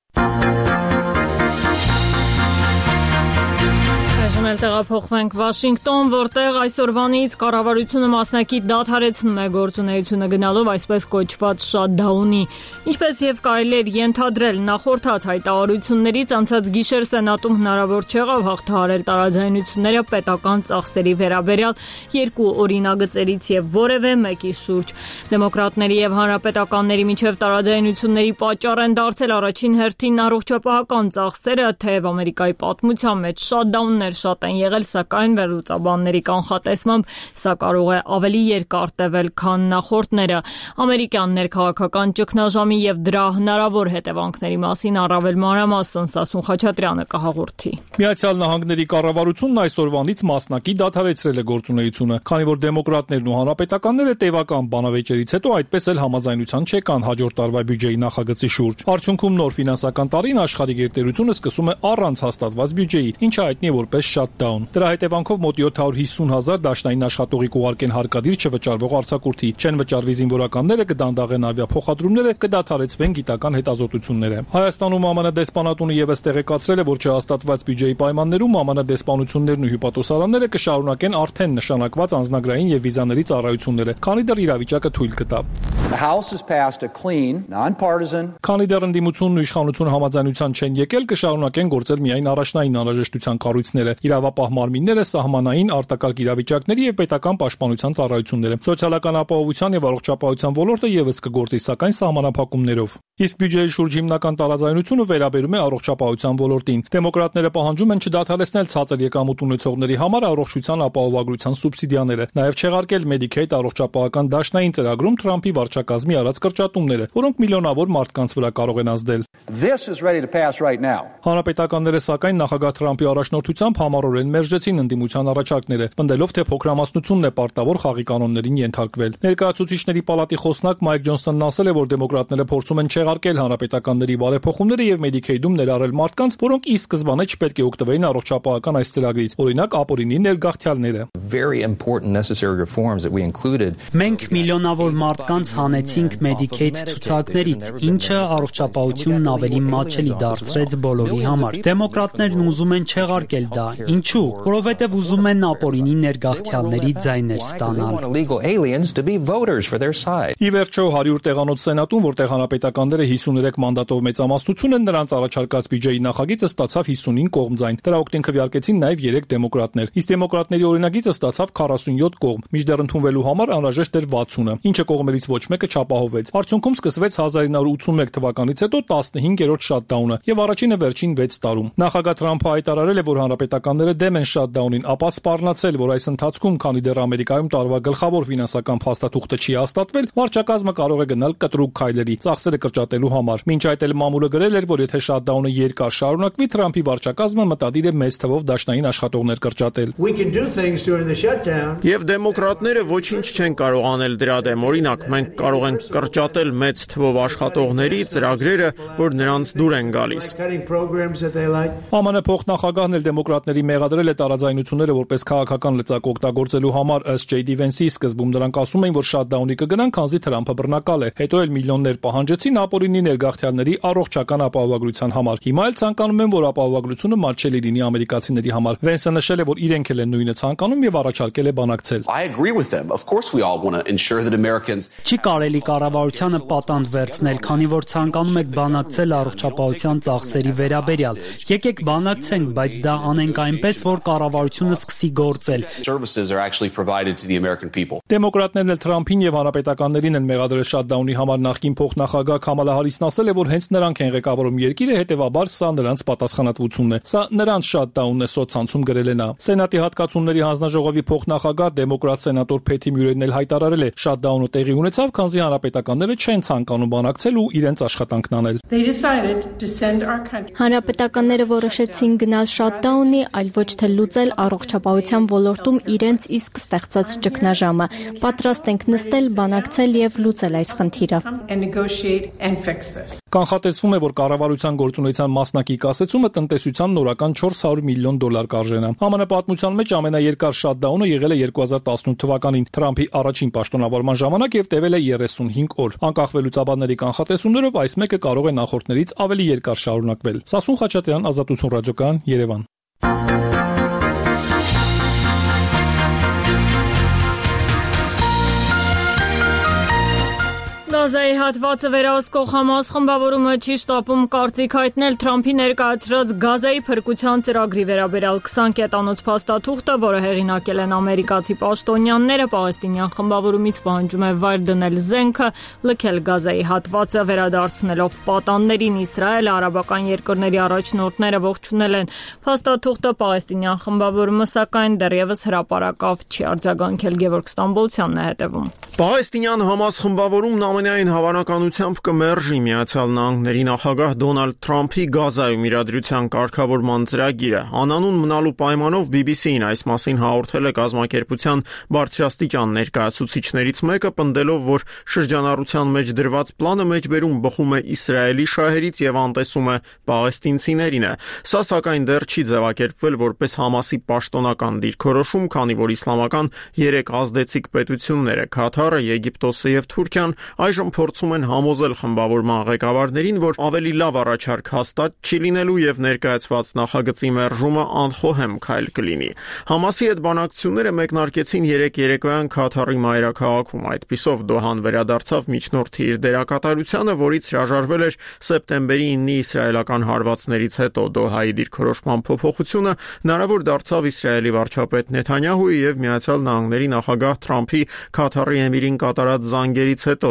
Այժմ էլ տեղափոխվենք Վաշինգտոն, որտեղ այսօրվանից կառավարությունը մասնակի դադարեցնում է գործունեությունը գնալով այսպես կոչված շաթդաունի։ Ինչպես եւ կարելի էր ենթադրել նախորդած հայտարարություններից, անցած գիշեր Սենատում հնարավոր չեղավ հաղթահարել տարաձայնությունները պետական ծախսերի վերաբերյալ 2 օրինագծերից եւ որևէ մեկի շուրջ։ Դեմոկրատների եւ հանրապետականների միջև տարաձայնությունների պատճառ են դարձել առաջին հերթին առողջապահական ծախսերը, թեև Ամերիկայի պատմության մեջ շաթդաուններ շատ են եղել, սակայն վերլուծաբանների կանխատեսմամբ սա կարող է ավելի երկար տևել, քան նախորդները։ Ամերիկյան ներքաղաքական ճգնաժամի եւ դրա հնարավոր հետևանքների մասին առավել մանրամասն Սասուն Խաչատրյանը կհաղորդի։ Միացյալ Նահանգների կառավարությունն այսօրվանից մասնակի դադարեցրել է գործունեությունը, քանի որ դեմոկրատներն ու հանրապետականները տևական բանավեճերից հետո այդպես էլ համաձայնության չեկան հաջորդ տարվա բյուջեի նախագծի շուրջ։ Արդյունքում նոր ֆինանսական տարին աշխարհի գերտերությունը սկսում է առանց հաստատված բյուջեի, ինչը հայտնի է որպես shutdown։ Դրա հետևանքով մոտ 750,000 դաշնային աշխատողի կուղարկեն հարկադիր չվճարվող արձակուրդի, չեն վճարվի զինվորականները, կդանդաղեն ավիափոխադրումները, կդադարեցվեն գիտական հետազոտությունները։ Հայաստանում ԱՄՆ դեսպանատունը եւս տեղեկացրել է, որ չհաստատված բյուջեի պայմաններում ԱՄՆ դեսպանություններն ու հյուպատոսարանները կշարունակեն արդեն նշանակված անձնագրային եւ վիզաների ծառայությունները, քանի դեռ իրավիճակը թույլ կտա։ Քանի դեռ ընդդիմությունն ու իշխանությունը համաձայնության չեն եկել, կշարունակեն գործել միայն առաջնային անհրաժեշտության կառույցները, իրավապահ մարմինները, սահմանային արտակարգ իրավիճակների եւ պետական պաշտպանության ծառայությունները։ Սոցիալական ապահովության եւ առողջապահության ոլորտը եւս կգործի, սակայն սահմանափակումներով։ Իսկ բյուջեի շուրջ հիմնական տարաձայնությունը վերաբերում է առողջապահության ոլորտին։ Դեմոկրատները պահանջում են չդադարեցնել ցածր եկամուտ ունեցողների համար առողջության ապահովագրության սուբսիդիաները, նաեւ չեղարկել Medicaid առողջապահական դաշնային ծրագրում Թրամփի վարչակազմի վարչակազմի արած կրճատումները, որոնք միլիոնավոր մարդկանց վրա կարող են ազդել։ Հանրապետականները սակայն նախագահ Թրամփի առաջնորդությամբ համառորեն մերժեցին ընդդիմության առաջարկները, պնդելով, թե փոքրամասնությունն է պարտավոր խաղի կանոններին ենթարկվել։ Ներկայացուցիչների պալատի խոսնակ Մայք Ջոնսոնն ասել է, որ դեմոկրատները փորձում են չեղարկել հանրապետականների բարեփոխումները եւ Medicaid-ում ներառել մարդկանց, որոնք ի սկզբանե չպետք է օգտվեին առողջապահական այս ծրագրից, օրինակ ապօրինի ներգաղթյալները։ Մենք միլիոնավոր մարդկանց հանեցինք Medicaid ցուցակներից, ինչը առողջապահությունն ավելի մատչելի դարձրեց բոլորի համար։ Դեմոկրատներն ուզում են չեղարկել դա։ Ինչու՞։ Որովհետև ուզում են ապօրինի ներգաղթյալների ձայներ ստանալ։ Ի վերջո 100 տեղանոց սենատում, որտեղ հանրապետականները 53 մանդատով մեծամասնություն են, նրանց առաջարկած բյուջեի նախագիծը ստացավ 50-ին կողմձայն։ Դրա օգտին քվեարկեցին նաև 3 դեմոկրատներ։ Իսկ դեմոկրատների օրինագիծը ստացավ 47 կողմ, մինչդեռ ընդունվելու համար անհրաժեշտ էր 60-ը, ինչը կողմերից ոչ մեկը չապահովեց։ Արդյունքում սկսվեց 1981 թվականից հետո 15-րդ շատդաունը եւ առաջինը վերջին 6 տարում։ Նախագահ Թրամփը հայտարարել է, որ հանրապետականները դեմ են շատդաունին, ապա սպառնացել, որ այս ընթացքում, քանի դեռ Ամերիկայում տարվա գլխավոր ֆինանսական փաստաթուղթը չի հաստատվել, վարչակազմը կարող է գնալ կտրուկ քայլերի ծախսերը կրճատելու համար։ Մինչ այդ էլ մամուլը գրել էր, որ եթե շատդաունը երկար շարունակվի, Թրամփի վարչակազմը մտադիր է մեծ թվով դաշնային աշխատողներ կրճատել։ Եվ դեմոկրատները ոչինչ չեն կարող անել դրա դեմ։ Օրինակ, մենք կարող ենք կրճատել մեծ թվով աշխատողների ծրագրերը, որ նրանց դուր են գալիս։ ԱՄՆ փոխնախագահն էլ դեմոկրատների մեղադրել է տարաձայնությունները որպես քաղաքական լծակ օգտագործելու համար, ըստ J.D. Vance-ի սկզբում նրանք ասում էին, որ շատդաունի կգնան, քանզի Թրամփը բռնակալ է։ Հետո էլ միլիոններ պահանջեցին ապօրինի ներգաղթյալների առողջական ապահովագրության համար։ Հիմա էլ ցանկանում են, որ ապահովագրությունը մատչելի լինի ամերիկացիների համար։ Vance-ը նշել է, որ իրենք էլ են նույնը ցանկանում եւ առաջարկել է բանակցել։ Չի կարելի կառավարությանը պատանդ վերցնել, քանի որ ցանկանում եք բանակցել առողջապահության ծախսերի վերաբերյալ։ Եկեք բանակցենք, բայց դա անենք այնպես, որ կառավարությունը սկսի գործել։ Դեմոկրատներն էլ Թրամփին եւ հանրապետականներին են մեղադրել շատդաունի համար։ Նախկին փոխնախագահ Քամալա Հարիսն ասել է, որ հենց նրանք են ղեկավարում երկիրը, հետեւաբար սա նրանց պատասխանատվությունն է։ Սա նրանց շատդաունն է, սոցցանցում գրել է նա։ Սենատի հատկացումների հանձնաժողովի փոխնախագահ դեմոկրատ սենատոր Փեթի Մյուրերն էլ հայտարարել է, շատդաունը տեղի ունեցավ, քանզի հանրապետականները չեն ցանկանում բանակցել ու իրենց աշխատանքն անել։ Հանրապետականները որոշեցին գնալ շատդաունի, այլ ոչ թե լուծել առողջապահության ոլորտում իրենց իսկ ստեղծած ճգնաժամը։ Պատրաստ ենք նստել, բանակցել եւ լուծել այս խնդիրը։ Կանխատեսվում է, որ կառավարության գործունեության մասնակի կասեցումը տնտեսության նորական $400 միլիոն կարժենա։ ԱՄՆ պատմության մեջ ամենաերկար շատդաունը եղել է 2018 թվականին Թրամփի առաջին պաշտոնավարման ժամանակ եւ տևել է 35 օր։ Անկախ վերլուծաբանների կանխատեսումներով այս մեկը կարող է նախորդներից ավելի երկար շարունակվել։ Սասուն Խաչատրյան, Ազատություն ռադիոկայան, Երևան։ Գազայի հատվածը վերահսկող Համաս խմբավորումը չի շտապում կարծիք հայտնել Թրամփի ներկայացրած գազայի փրկության ծրագրի վերաբերյալ 20 կետանոց փաստաթուղթը, որը հեղինակել են ամերիկացի պաշտոնյաները, պաղեստինյան խմբավորումից պահանջում է վայր դնել զենքը, լքել գազայի հատվածը, վերադարձնելով պատաններին։ Իսրայելը, արաբական երկրների առաջնորդները ողջունել են փաստաթուղթը, պաղեստինյան խմբավորումը սակայն դեռևս հրապարակավ չի արձագանքել։ Գևորգ Ստամբոլցյանն է հետևում։ Պաղեստինյան Համաս խմբավորումն ամենայն հավանականությամբ կմերժի Միացյալ Նահանգների նախագահ Դոնալդ Թրամփի Գազայում իրադրության կարգավորման ծրագիրը։ Անանուն մնալու պայմանով BBC-ին այս մասին հաղորդել է կազմակերպության բարձրաստիճան ներկայացուցիչներից մեկը, պնդելով, որ շրջանառության մեջ դրված պլանը մեջբերում բխում է Իսրայելի շահերից եւ անտեսում է պաղեստինցիներին։ Սա սակայն դեռ չի ձևակերպվել որպես Համասի պաշտոնական դիրքորոշում, քանի որ իսլամական 3 ազդեցիկ պետությունները՝ Քաթարը, Եգիպտոսը եւ Թուրքիան այժմ փորձում են համոզել խմբավորման ղեկավարներին, որ ավելի լավ առաջարկ հաստատ չի լինելու եւ ներկայացված նախագծի մերժումը անխոհեմ քայլ կլինի։ Համասի հետ բանակցությունները մեկնարկեցին 3 երեկոյան Քաթարի մայրաքաղաքում։ Այդպիսով Դոհան վերադարձավ միջնորդի իր դերակատարությանը, որից հրաժարվել էր սեպտեմբերի 9-ի իսրայելական հարվածներից հետո։ Դոհայի դիրքորոշման փոփոխությունը հնարավոր դարձավ Իսրայելի վարչապետ Նեթանյահուի եւ Միացյալ Նահանգների նախագահ Թրամփի Քաթարի էմիրին կատարած զանգերից հետո, ըստ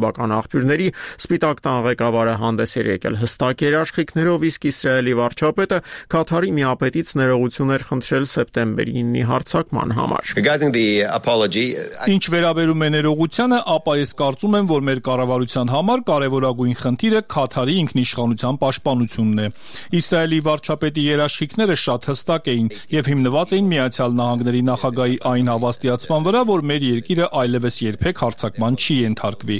կենսաբանական աղբյուրների Սպիտակ տան ղեկավարը հանդես էր եկել հստակ երաշխիքներով, իսկ Իսրայելի վարչապետը Քաթարի միապետից ներողություն էր խնդրել սեպտեմբերի 9-ի հարձակման համար։ Ինչ վերաբերում է ներողությանը, ապա ես կարծում եմ, որ մեր կառավարության համար կարևորագույն խնդիրը Քաթարի ինքնիշխանության պաշտպանությունն է։ Իսրայելի վարչապետի երաշխիքները շատ հստակ էին եւ հիմնված էին Միացյալ Նահանգների նախագահի այն հավաստիացման վրա, որ մեր երկիրը այլևս երբեք հարձակման չի ենթարկվի։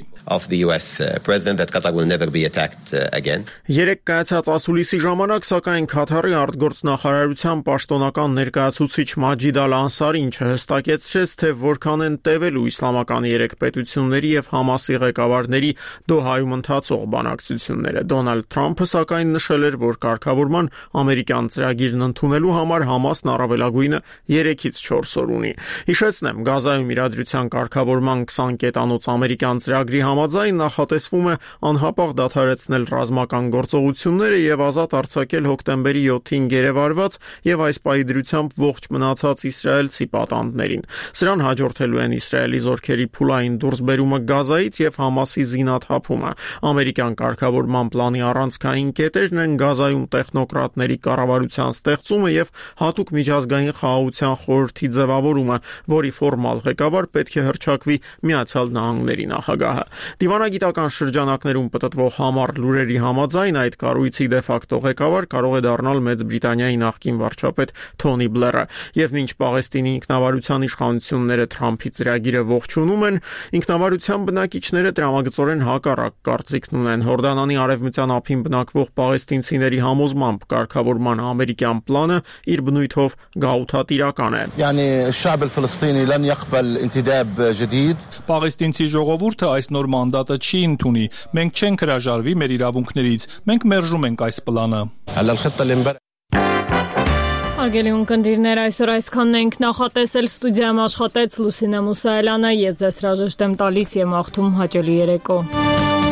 Երեք կայացած ասուլիսի ժամանակ, սակայն Քաթարի արտգործնախարարության պաշտոնական ներկայացուցիչ Մաջիդ Ալ-Անսարին չհստակեցրեց, թե որքան են տևելու իսլամական երեք պետությունների եւ Համասի ղեկավարների Դոհայում ընթացող բանակցությունները։ Դոնալդ Թրամփը սակայն նշել էր, որ կարգավորման ամերիկյան ծրագիրն ընդունելու համար Համասն առավելագույնը 3-ից 4 օր ունի։ Հիշեցնեմ, Գազայում իրադրության կարգավորման 20 կետանոց ամերիկյան ծրագրի համաձայն նախատեսվում է անհապաղ դադարեցնել ռազմական գործողությունները եւ ազատ արձակել հոկտեմբերի 7-ին գերեվարված եւ այս պահի դրությամբ ողջ մնացած իսրայելցի պատանդներին։ Սրան հաջորդելու են Իսրայելի զորքերի փուլային դուրսբերումը Գազայից եւ Համասի զինաթափումը։ Ամերիկյան կարգավորման պլանի առանցքային կետերն են Գազայում տեխնոկրատների կառավարության ստեղծումը եւ հատուկ միջազգային խաղաղության խորհրդի ձևավորումը, որի ֆորմալ ղեկավար պետք է հռչակվի Միացյալ Նահանգների նախագահը։ Դիվանագիտական շրջանակներում պտտվող համառ լուրերի համաձայն այդ կառույցի դե ֆակտո ղեկավար կարող է դառնալ Մեծ Բրիտանիայի նախկին վարչապետ Թոնի Բլերը, եւ մինչ Պաղեստինի ինքնավարության իշխանությունները Թրամփի ծրագիրը ողջունում են, ինքնավարության բնակիչները տրամագծորեն հակառակ կարծիքն ունեն։ Հորդանանի արևմտյան ափին բնակվող պաղեստինցիների համոզմամբ կարգավորման ամերիկյան պլանը իր բնույթով գաղութատիրական է։ Պաղեստինցի ժողովուրդը այս նոր մանդատը չի ընդունի։ Մենք չենք հրաժարվի մեր իրավունքներից։ Մենք մերժում ենք այս պլանը։ Հարգելի ունկնդիրներ, այսօր այսքանն ենք նախատեսել։ Ստուդիայում աշխատեց Լուսինե Մուսայելյանը, ես ձեզ հրաժեշտ եմ տալիս եւ մաղթում հաճելի երեկո։